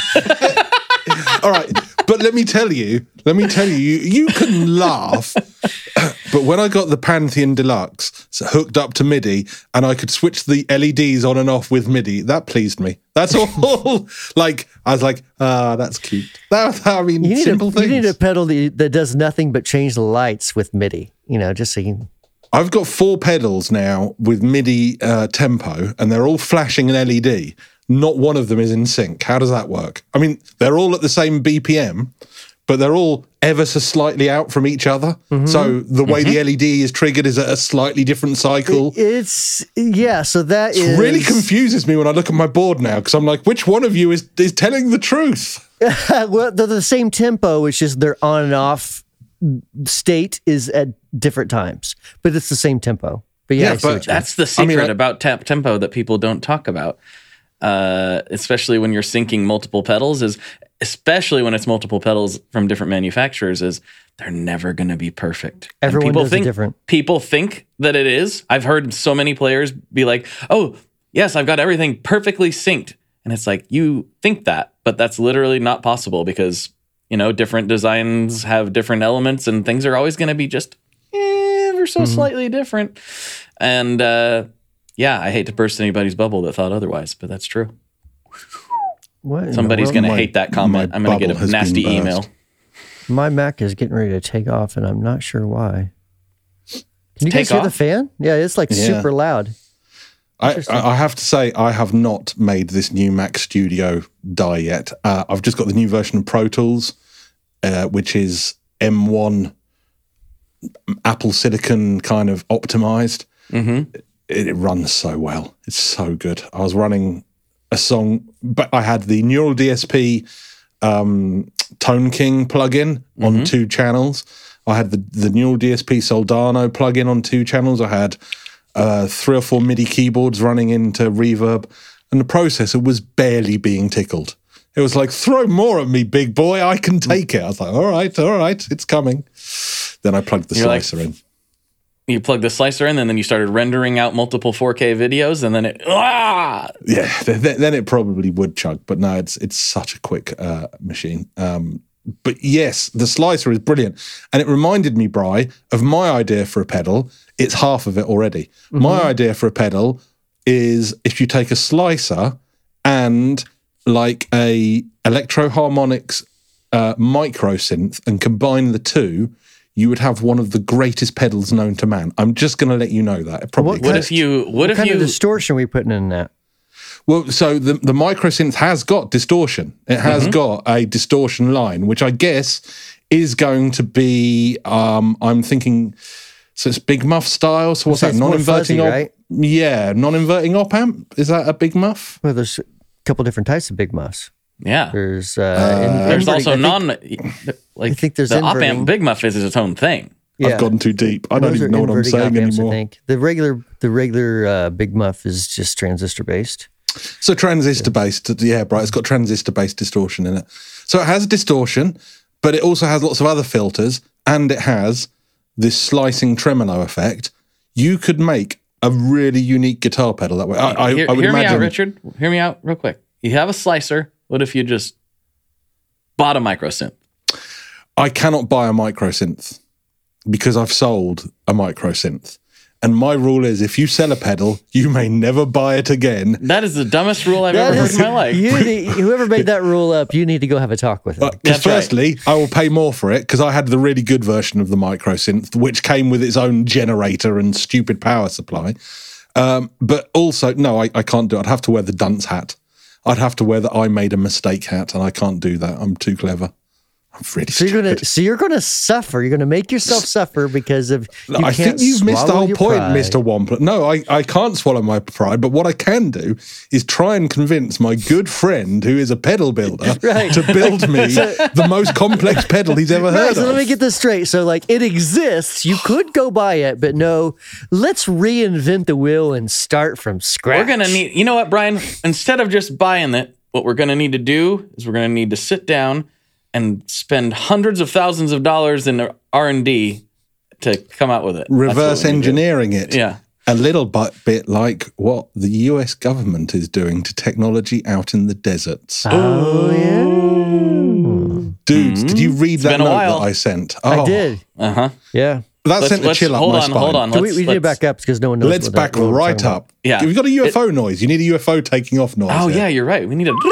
All right, but let me tell you, let me tell you, you, you can laugh, but when I got the Pantheon Deluxe so hooked up to MIDI and I could switch the L E Ds on and off with MIDI, that pleased me. That's all. Like I was like, ah, that's cute. That, I mean, You need, simple a, things. you need a pedal that, that does nothing but change the lights with MIDI, you know, just so you. I've got four pedals now with MIDI uh, tempo, and they're all flashing an L E D. Not one of them is in sync. How does that work? I mean, they're all at the same B P M, but they're all ever so slightly out from each other. Mm-hmm. So the way the L E D is triggered is at a slightly different cycle. It's, yeah, so that It is. really confuses me when I look at my board now because I'm like, which one of you is, is telling the truth? Well, they're the same tempo, it's just their on and off state is at different times, but it's the same tempo. But yeah, Yeah, I see but what you mean. That's the secret I mean, I- about tap tempo that people don't talk about. uh, especially when you're syncing multiple pedals, is especially when it's multiple pedals from different manufacturers, is they're never going to be perfect. And Everyone people does think, it different. People think that it is. I've heard so many players be like, oh, yes, I've got everything perfectly synced. And it's like, you think that, but that's literally not possible because, you know, different designs have different elements and things are always going to be just ever so mm-hmm. slightly different. And uh, yeah, I hate to burst anybody's bubble that thought otherwise, but that's true. What Somebody's going to hate that comment. I'm going to get a nasty email. My Mac is getting ready to take off, and I'm not sure why. Can you Take guys hear off? the fan? Yeah, it's like Yeah. super loud. I, I have to say, I have not made this new Mac Studio die yet. Uh, I've just got the new version of Pro Tools, uh, which is M one Apple Silicon kind of optimized. Mm-hmm. It, it runs so well. It's so good. I was running a song, but I had the Neural D S P um, Tone King plugin on Mm-hmm. two channels. I had the, the Neural D S P Soldano plugin on two channels. I had uh, three or four MIDI keyboards running into Reverb, and the processor was barely being tickled. It was like, throw more at me, big boy. I can take it. I was like, all right, all right, it's coming. Then I plugged the You're like- slicer in. You plug the slicer in, and then you started rendering out multiple four K videos, and then it, ah! Yeah, th- then it probably would chug, but no, it's it's such a quick uh, machine. Um, but yes, the slicer is brilliant, and it reminded me, Bri, of my idea for a pedal. It's half of it already. Mm-hmm. My idea for a pedal is if you take a slicer and like a Electro Harmonix uh, micro synth and combine the two, you would have one of the greatest pedals known to man. I'm just going to let you know that. It probably What What kind if you? What, What if kind you? of distortion are we putting in that? Well, so the, the micro synth has got distortion. It has Mm-hmm. got a distortion line, which I guess is going to be, um, I'm thinking, so it's Big Muff style. So what's So that? it's more Non-inverting fuzzy, op? right? Yeah, non-inverting op amp. Is that a Big Muff? Well, there's a couple different types of big muffs. yeah. There's uh, in- There's inverting- also I think- non. Like I think there's the op inverting. amp Big Muff is its own thing. Yeah. I've gone too deep. I don't Those even are know what I'm inverting saying op amps, anymore. I think the regular the regular uh, big muff is just transistor based. So transistor based, yeah, right. It's got transistor based distortion in it. So it has distortion, but it also has lots of other filters, and it has this slicing tremolo effect. You could make a really unique guitar pedal that way. I, I, hear I would hear me imagine. out, Richard. Hear me out real quick. You have a slicer. What if you just bought a micro synth? I cannot buy a micro synth because I've sold a micro synth. And my rule is if you sell a pedal, you may never buy it again. That is the dumbest rule I've That ever heard is- in my life. you need- whoever made that rule up, you need to go have a talk with him. Because That's right. firstly, I will pay more for it because I had the really good version of the micro synth, which came with its own generator and stupid power supply. Um, but also, no, I, I can't do it. I'd have to wear the dunce hat. I'd have to wear the I made a mistake hat, and I can't do that. I'm too clever. I'm really So you're stupid. gonna, so you're gonna suffer. You're gonna make yourself suffer because of. You I can't think you've missed the swallow whole your point, pride. Mister Wampler. No, I, I can't swallow my pride, but what I can do is try and convince my good friend, who is a pedal builder, Right. to build me the most complex pedal he's ever heard Right, so of. let me get this straight. So, like, it exists. You could go buy it, but no, let's reinvent the wheel and start from scratch. We're gonna need. You know what, Brian? Instead of just buying it, what we're gonna need to do is we're gonna need to sit down and spend hundreds of thousands of dollars in R and D to come out with it. That's what Reverse we need to do. engineering it. Yeah. A little bit, bit like what the U S government is doing to technology out in the deserts. Oh, yeah. Dudes, did you read that been a note while. that I sent? I Oh, did. Uh huh. Yeah. That sent a let's chill up hold my on, spine. hold on. So we, Let's- we need to let's- back up because no one knows. Let's what back that- what we're right talking about. up. Yeah. We've got a U F O noise. You need a U F O taking off noise. Oh here. yeah, you're right. We need a.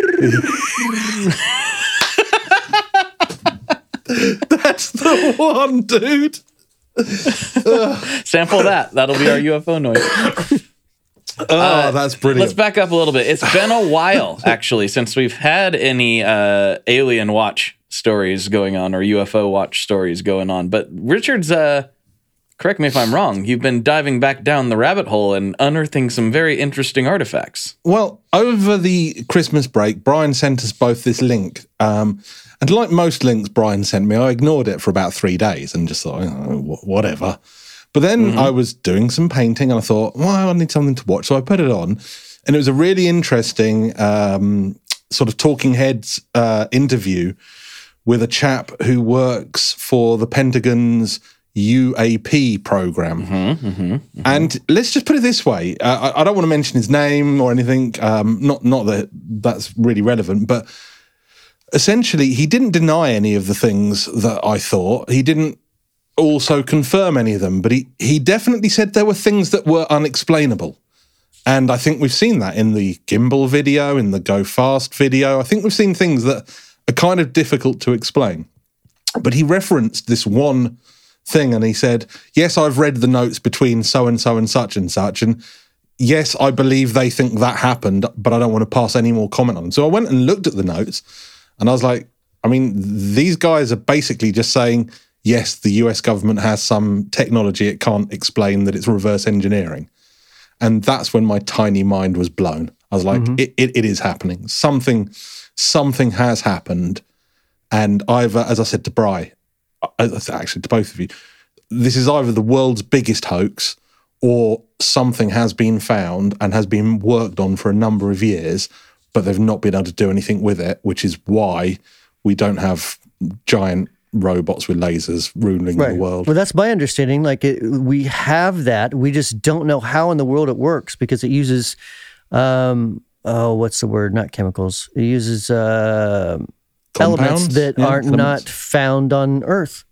That's the one, dude. Sample that. That'll be our U F O noise. Oh, that's brilliant. Let's back up a little bit. It's been a while, actually, since we've had any uh, alien watch stories going on or U F O watch stories going on. But Richard's, uh, correct me if I'm wrong, you've been diving back down the rabbit hole and unearthing some very interesting artifacts. Well, over the Christmas break, Brian sent us both this link. Um, and like most links Brian sent me, I ignored it for about three days and just thought, oh, wh- whatever. But then Mm-hmm. I was doing some painting and I thought, well, I need something to watch. So I put it on. And it was a really interesting um, sort of talking heads uh, interview with a chap who works for the Pentagon's U A P program. Mm-hmm, mm-hmm, mm-hmm. And let's just put it this way. Uh, I, I don't want to mention his name or anything. Um, not, not that that's really relevant, but essentially he didn't deny any of the things that I thought. He didn't also confirm any of them, but he, he definitely said there were things that were unexplainable. And I think we've seen that in the gimbal video, in the Go Fast video. I think we've seen things that are kind of difficult to explain. But he referenced this one thing and he said, yes, I've read the notes between so-and-so and such and such, and yes, I believe they think that happened, but I don't want to pass any more comment on them. So I went and looked at the notes and I was like, I mean, these guys are basically just saying, yes, the U S government has some technology it can't explain, that it's reverse engineering. And that's when my tiny mind was blown. I was like, mm-hmm. it, it, it is happening. Something, something has happened. And either, as I said to Bri, actually to both of you, this is either the world's biggest hoax or something has been found and has been worked on for a number of years, but they've not been able to do anything with it, which is why we don't have giant robots with lasers ruling right. the world. Well, that's my understanding. Like it, we have that. We just don't know how in the world it works because it uses, um, oh, what's the word? Not chemicals. It uses uh, elements that yeah, are elements. not found on Earth.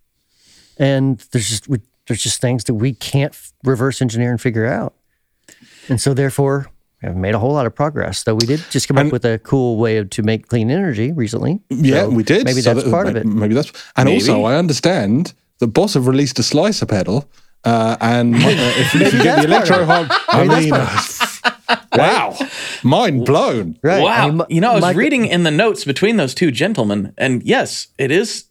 And there's just we, there's just things that we can't reverse engineer and figure out. And so therefore, we haven't made a whole lot of progress. Though we did just come and, up with a cool way of, to make clean energy recently. Yeah, so we did. Maybe so that's that, part of it. Maybe that's and maybe. Also I understand that Boss have released a slicer pedal, uh, and uh, if, if you get the electro hub, I mean, uh, wow, mind blown. Right. Wow. I mean, you know, I was my, reading in the notes between those two gentlemen, and yes, it is.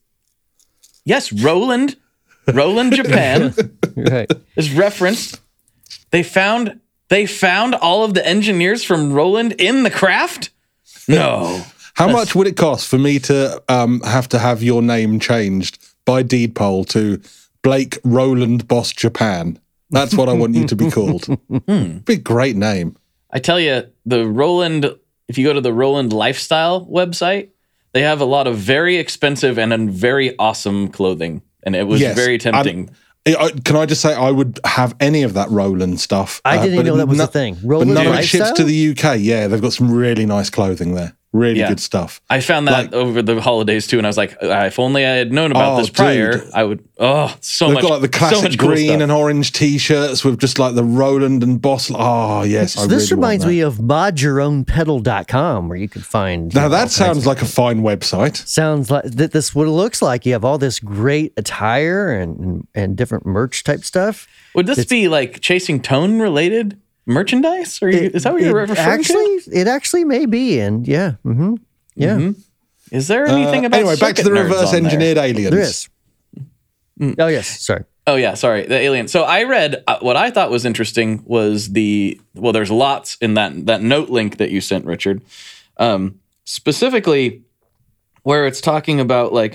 Yes, Roland, Roland, Japan, right. is referenced. They found. They found all of the engineers from Roland in the craft? No. How That's... much would it cost for me to um, have to have your name changed by deed poll to Blake Roland Boss Japan? That's what I want you to be called. hmm. Be a great name. I tell you, the Roland, if you go to the Roland Lifestyle website, they have a lot of very expensive and very awesome clothing. And it was yes, very tempting. I'm... Can I just say I would have any of that Roland stuff? I didn't uh, even know that was no, a thing. Roland but none of it Lifestyle? ships to the U K. Yeah, they've got some really nice clothing there. Really yeah. good stuff. I found that like, over the holidays too, and I was like, if only I had known about oh, this prior, dude. I would. Oh, so They've much. They've got like the classic so green cool and orange T-shirts with just like the Roland and Boss. Oh yes, so I this really reminds want that. me of mod your own pedal dot com, where you can find. Now know, that sounds like a fine website. Sounds like that. This what it looks like. You have all this great attire and and, and different merch type stuff. Would this it's, be like Chasing Tone related merchandise, or it, is that what you're it referring actually, to? It actually may be, and yeah, mm-hmm, yeah. Mm-hmm. Is there anything uh, about anyway? Back to the reverse engineered there? aliens. There is. Mm. Oh yes, sorry. Oh yeah, sorry. The alien. So I read uh, what I thought was interesting was the well. There's lots in that that note link that you sent, Richard. Um, specifically, where it's talking about like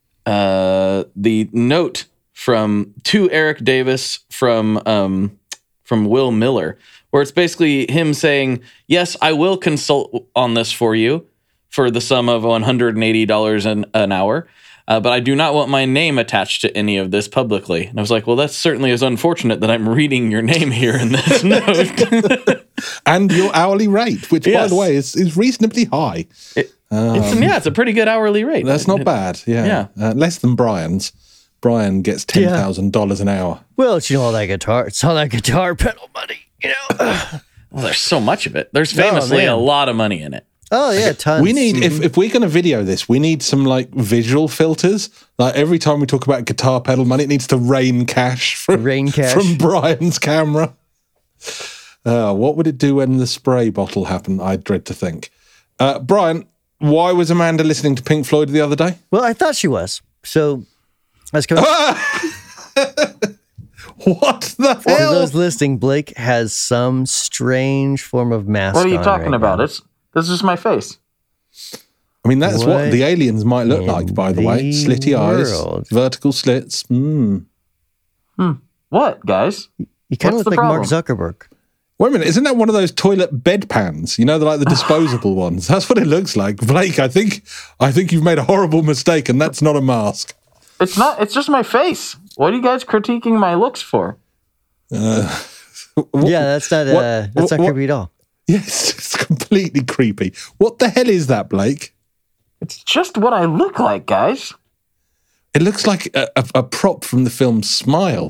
uh, the note from to Eric Davis from um, from Will Miller, where it's basically him saying, "Yes, I will consult on this for you for the sum of one hundred eighty dollars an, an hour." Uh, but I do not want my name attached to any of this publicly. And I was like, well, that certainly is unfortunate that I'm reading your name here in this note. And your hourly rate, which, yes. by the way, is, is reasonably high. It, um, it's, yeah, it's a pretty good hourly rate. That's not it, bad, yeah. yeah. Uh, less than Brian's. Brian gets ten thousand dollars yeah. an hour. Well, it's, you know, all that guitar. It's all that guitar pedal money, you know. Well, there's so much of it. There's famously oh, a lot of money in it. Oh yeah, tons. We need if, if we're going to video this, we need some like visual filters. Like every time we talk about guitar pedal money, it needs to rain cash from rain cash from Brian's camera. Uh, what would it do when the spray bottle happened? I dread to think. Uh, Brian, why was Amanda listening to Pink Floyd the other day? Well, I thought she was. So let's go. What the For hell? those listening, Blake has some strange form of mask. What are you on talking right about? Now. It's this is my face. I mean, that's what, what the aliens might look like, by the, the way. Slitty world. eyes, vertical slits. Mm. Hmm. What, guys? You kind of look like problem? Mark Zuckerberg. Wait a minute, isn't that one of those toilet bedpans? You know, they're like the disposable ones. That's what it looks like. Blake, I think I think you've made a horrible mistake, and that's not a mask. It's not. It's just my face. What are you guys critiquing my looks for? Uh, what, yeah, that's not. Uh, what, that's what, not creepy what, at all. Yes, it's completely creepy. What the hell is that, Blake? It's just what I look like, guys. It looks like a, a, a prop from the film Smile.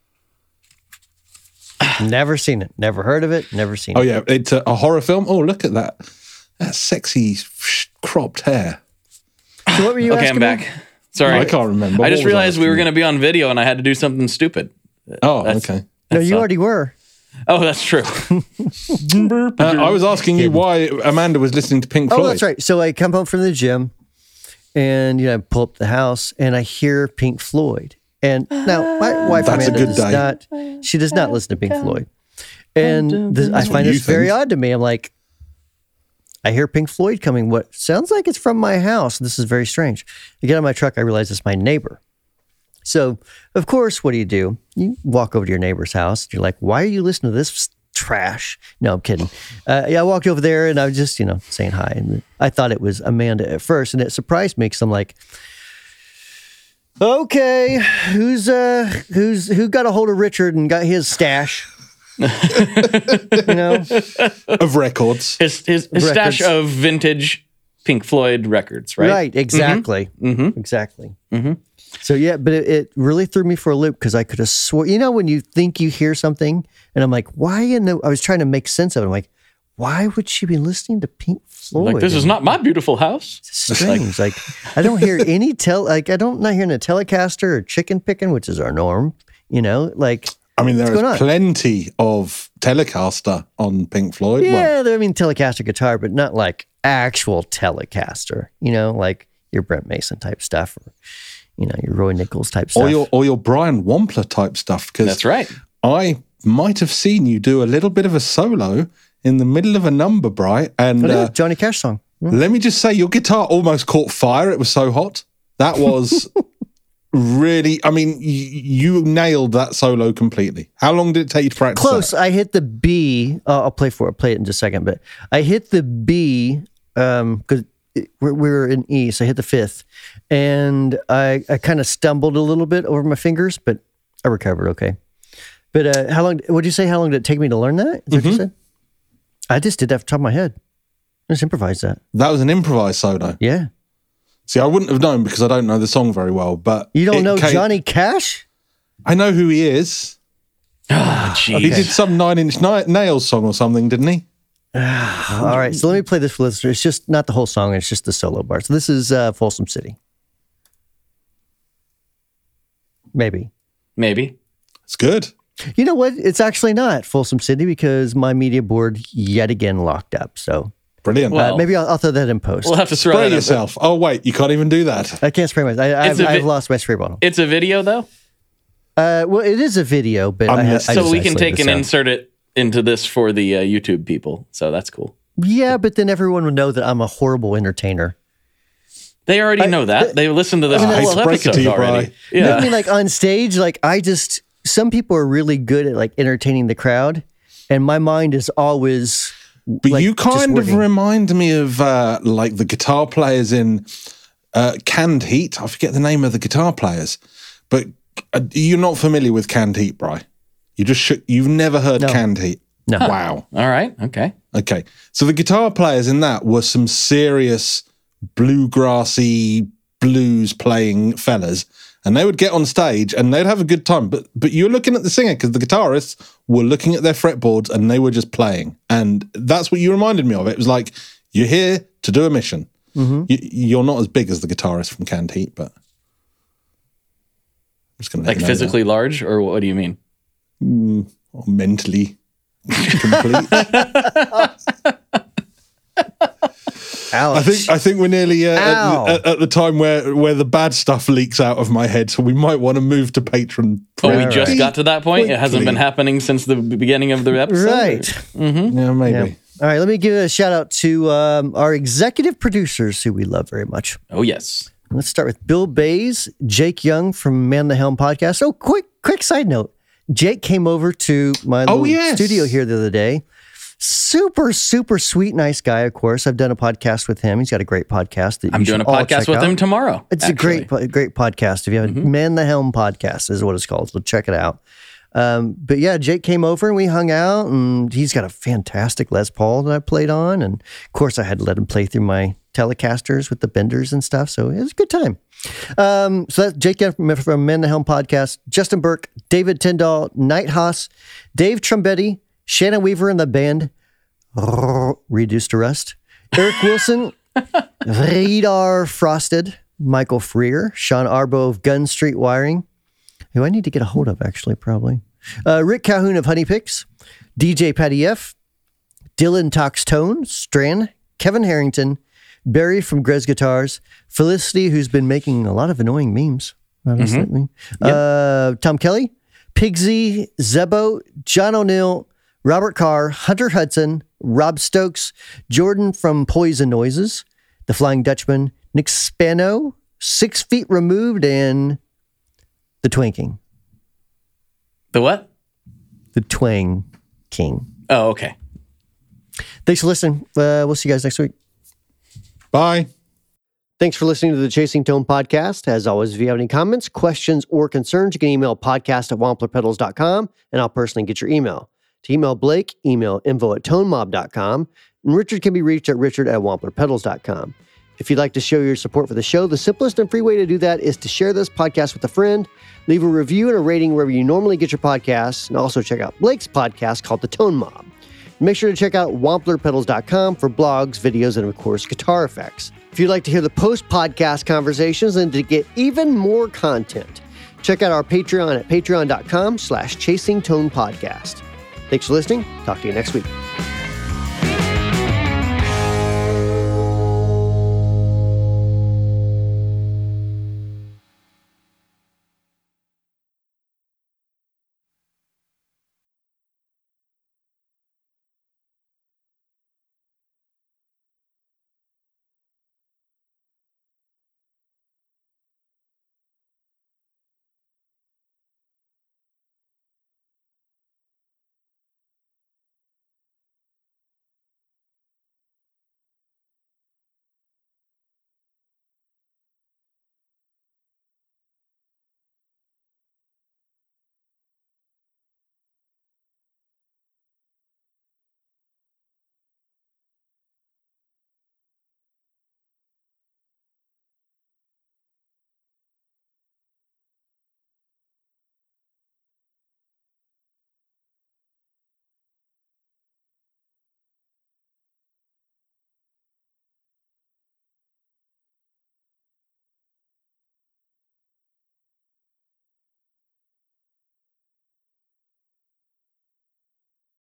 Never seen it. Never heard of it. Never seen oh, it. Oh, yeah. It's a, a horror film. Oh, look at that. That sexy cropped hair. So what were you okay, asking I'm back. Me? I Sorry. can't remember. I just what realized I we were going to be on video and I had to do something stupid. Oh, that's, okay. That's no, you all. already were. Oh, that's true. uh, I was asking you why Amanda was listening to Pink Floyd. Oh, that's right. So I come home from the gym and, you know, I pull up the house and I hear Pink Floyd. And now my wife That's Amanda a good does day. not, she does not listen to Pink Floyd. And this, I find this very odd to me. I'm like, I hear Pink Floyd coming. What sounds like it's from my house. This is very strange. I get out of my truck. I realize it's my neighbor. So, of course, what do you do? You walk over to your neighbor's house. You're like, why are you listening to this trash? No, I'm kidding. Uh, yeah, I walked over there and I was just, you know, saying hi. And I thought it was Amanda at first. And it surprised me because I'm like, okay, who's uh, who's who got a hold of Richard and got his stash? You know, of records, his his, his stash of vintage Pink Floyd records, right? Right, exactly, mm-hmm. exactly. Mm-hmm. So yeah, but it, it really threw me for a loop because I could have swore. You know, when you think you hear something, and I'm like, why? In the, I was trying to make sense of it. I'm like, why would she be listening to Pink Floyd? Like, this is not my beautiful house. It's strange. like, I don't hear any tel. Like, I don't not hearing a Telecaster or chicken picking, which is our norm. You know, like. I mean, there is plenty of Telecaster on Pink Floyd. Yeah, well, I mean, Telecaster guitar, but not like actual Telecaster, you know, like your Brent Mason type stuff or, you know, your Roy Nichols type stuff. Or your, or your Brian Wampler type stuff. That's right. I might have seen you do a little bit of a solo in the middle of a number, Bri. And oh, yeah, uh, Johnny Cash song. Yeah. Let me just say, your guitar almost caught fire. It was so hot. That was... Really, I mean, you, you nailed that solo completely. How long did it take you to practice? Close. That? I hit the B. Uh, I'll play for it. I'll play it in just a second. But I hit the B um, because we were in E, so I hit the fifth, and I I kind of stumbled a little bit over my fingers, but I recovered okay. But uh, how long? What did you say? How long did it take me to learn that? Is that mm-hmm. what you said? I just did that off the top of my head. I just improvised that. That was an improvised solo. Yeah. See, I wouldn't have known because I don't know the song very well, but... You don't know came, Johnny Cash? I know who he is. Oh, jeez. He did some Nine Inch Nails song or something, didn't he? All right, so let me play this for listeners. It's just not the whole song, it's just the solo part. So this is uh, Folsom City. Maybe. Maybe. It's good. You know what? It's actually not Folsom City because my media board yet again locked up, so... Brilliant. Well, uh, maybe I'll, I'll throw that in post. We'll have to throw spray that yourself. In. Oh, wait, you can't even do that. I can't spray myself. I, I've, vi- I've lost my spray bottle. It's a video, though? Uh, well, it is a video, but I, I So we can take and sound. insert it into this for the uh, YouTube people. So that's cool. Yeah, but then everyone would know that I'm a horrible entertainer. They already I, know that. But, they listened to this I mean, whole episode to you, already. Brian. Yeah. I mean, like on stage, like I just, some people are really good at like entertaining the crowd, and my mind is always... But like, you kind of working. remind me of uh, like the guitar players in uh, Canned Heat. I forget the name of the guitar players, but uh, you're not familiar with Canned Heat, Bri. You just should, you've never heard No. Canned Heat. No. Wow. All right. Okay. Okay. So the guitar players in that were some serious bluegrassy blues playing fellas. And they would get on stage and they'd have a good time. But but you're looking at the singer because the guitarists were looking at their fretboards and they were just playing. And that's what you reminded me of. It was like, you're here to do a mission. Mm-hmm. You, you're not as big as the guitarist from Canned Heat, but... I'm just gonna Like you know physically that. large, or what do you mean? Mm, or mentally complete. Ouch. I think I think we're nearly uh, at, at, at the time where, where the bad stuff leaks out of my head, so we might want to move to Patreon. Oh, we just right. got to that point? It hasn't been happening since the beginning of the episode? Right. Mm-hmm. Yeah, maybe. Yeah. All right, let me give a shout out to um, our executive producers who we love very much. Oh, yes. Let's start with Bill Bays, Jake Young from Man the Helm podcast. Oh, quick, quick side note. Jake came over to my Oh, little yes. studio here the other day. Super, super sweet, nice guy, of course. I've done a podcast with him. He's got a great podcast that I'm you doing a should all podcast check with out. him tomorrow. It's actually. a great, po- great podcast. If you haven't, Mm-hmm. Man the Helm podcast is what it's called. So check it out. Um, but yeah, Jake came over and we hung out, and he's got a fantastic Les Paul that I played on. And of course, I had to let him play through my Telecasters with the benders and stuff. So it was a good time. Um, so that's Jake from, from Man the Helm podcast, Justin Burke, David Tyndall, Night Haas, Dave Trumbetti, Shannon Weaver and the band Reduced to Rust, Eric Wilson, Radar Frosted, Michael Freer, Sean Arbo of Gun Street Wiring, who I need to get a hold of, actually, probably. Uh, Rick Calhoun of Honey Picks, D J Patty F, Dylan Toxtone, Strand, Kevin Harrington, Barry from Grez Guitars, Felicity, who's been making a lot of annoying memes, honestly. Mm-hmm. Yep. Uh, Tom Kelly, Pigsy, Zebo, John O'Neill, Robert Carr, Hunter Hudson, Rob Stokes, Jordan from Poison Noises, The Flying Dutchman, Nick Spano, Six Feet Removed, and The Twang King. The what? The Twang King. Oh, okay. Thanks for listening. Uh, we'll see you guys next week. Bye. Thanks for listening to the Chasing Tone podcast. As always, if you have any comments, questions, or concerns, you can email podcast at wampler pedals dot com, and I'll personally get your email. To email Blake, email info at tonemob dot com, and Richard can be reached at richard at wampler pedals dot com. If you'd like to show your support for the show, the simplest and free way to do that is to share this podcast with a friend, leave a review and a rating wherever you normally get your podcasts, and also check out Blake's podcast called The Tone Mob. Make sure to check out wampler pedals dot com for blogs, videos, and of course, guitar effects. If you'd like to hear the post-podcast conversations and to get even more content, check out our Patreon at patreon dot com slash chasing tone podcast. Thanks for listening. Talk to you next week.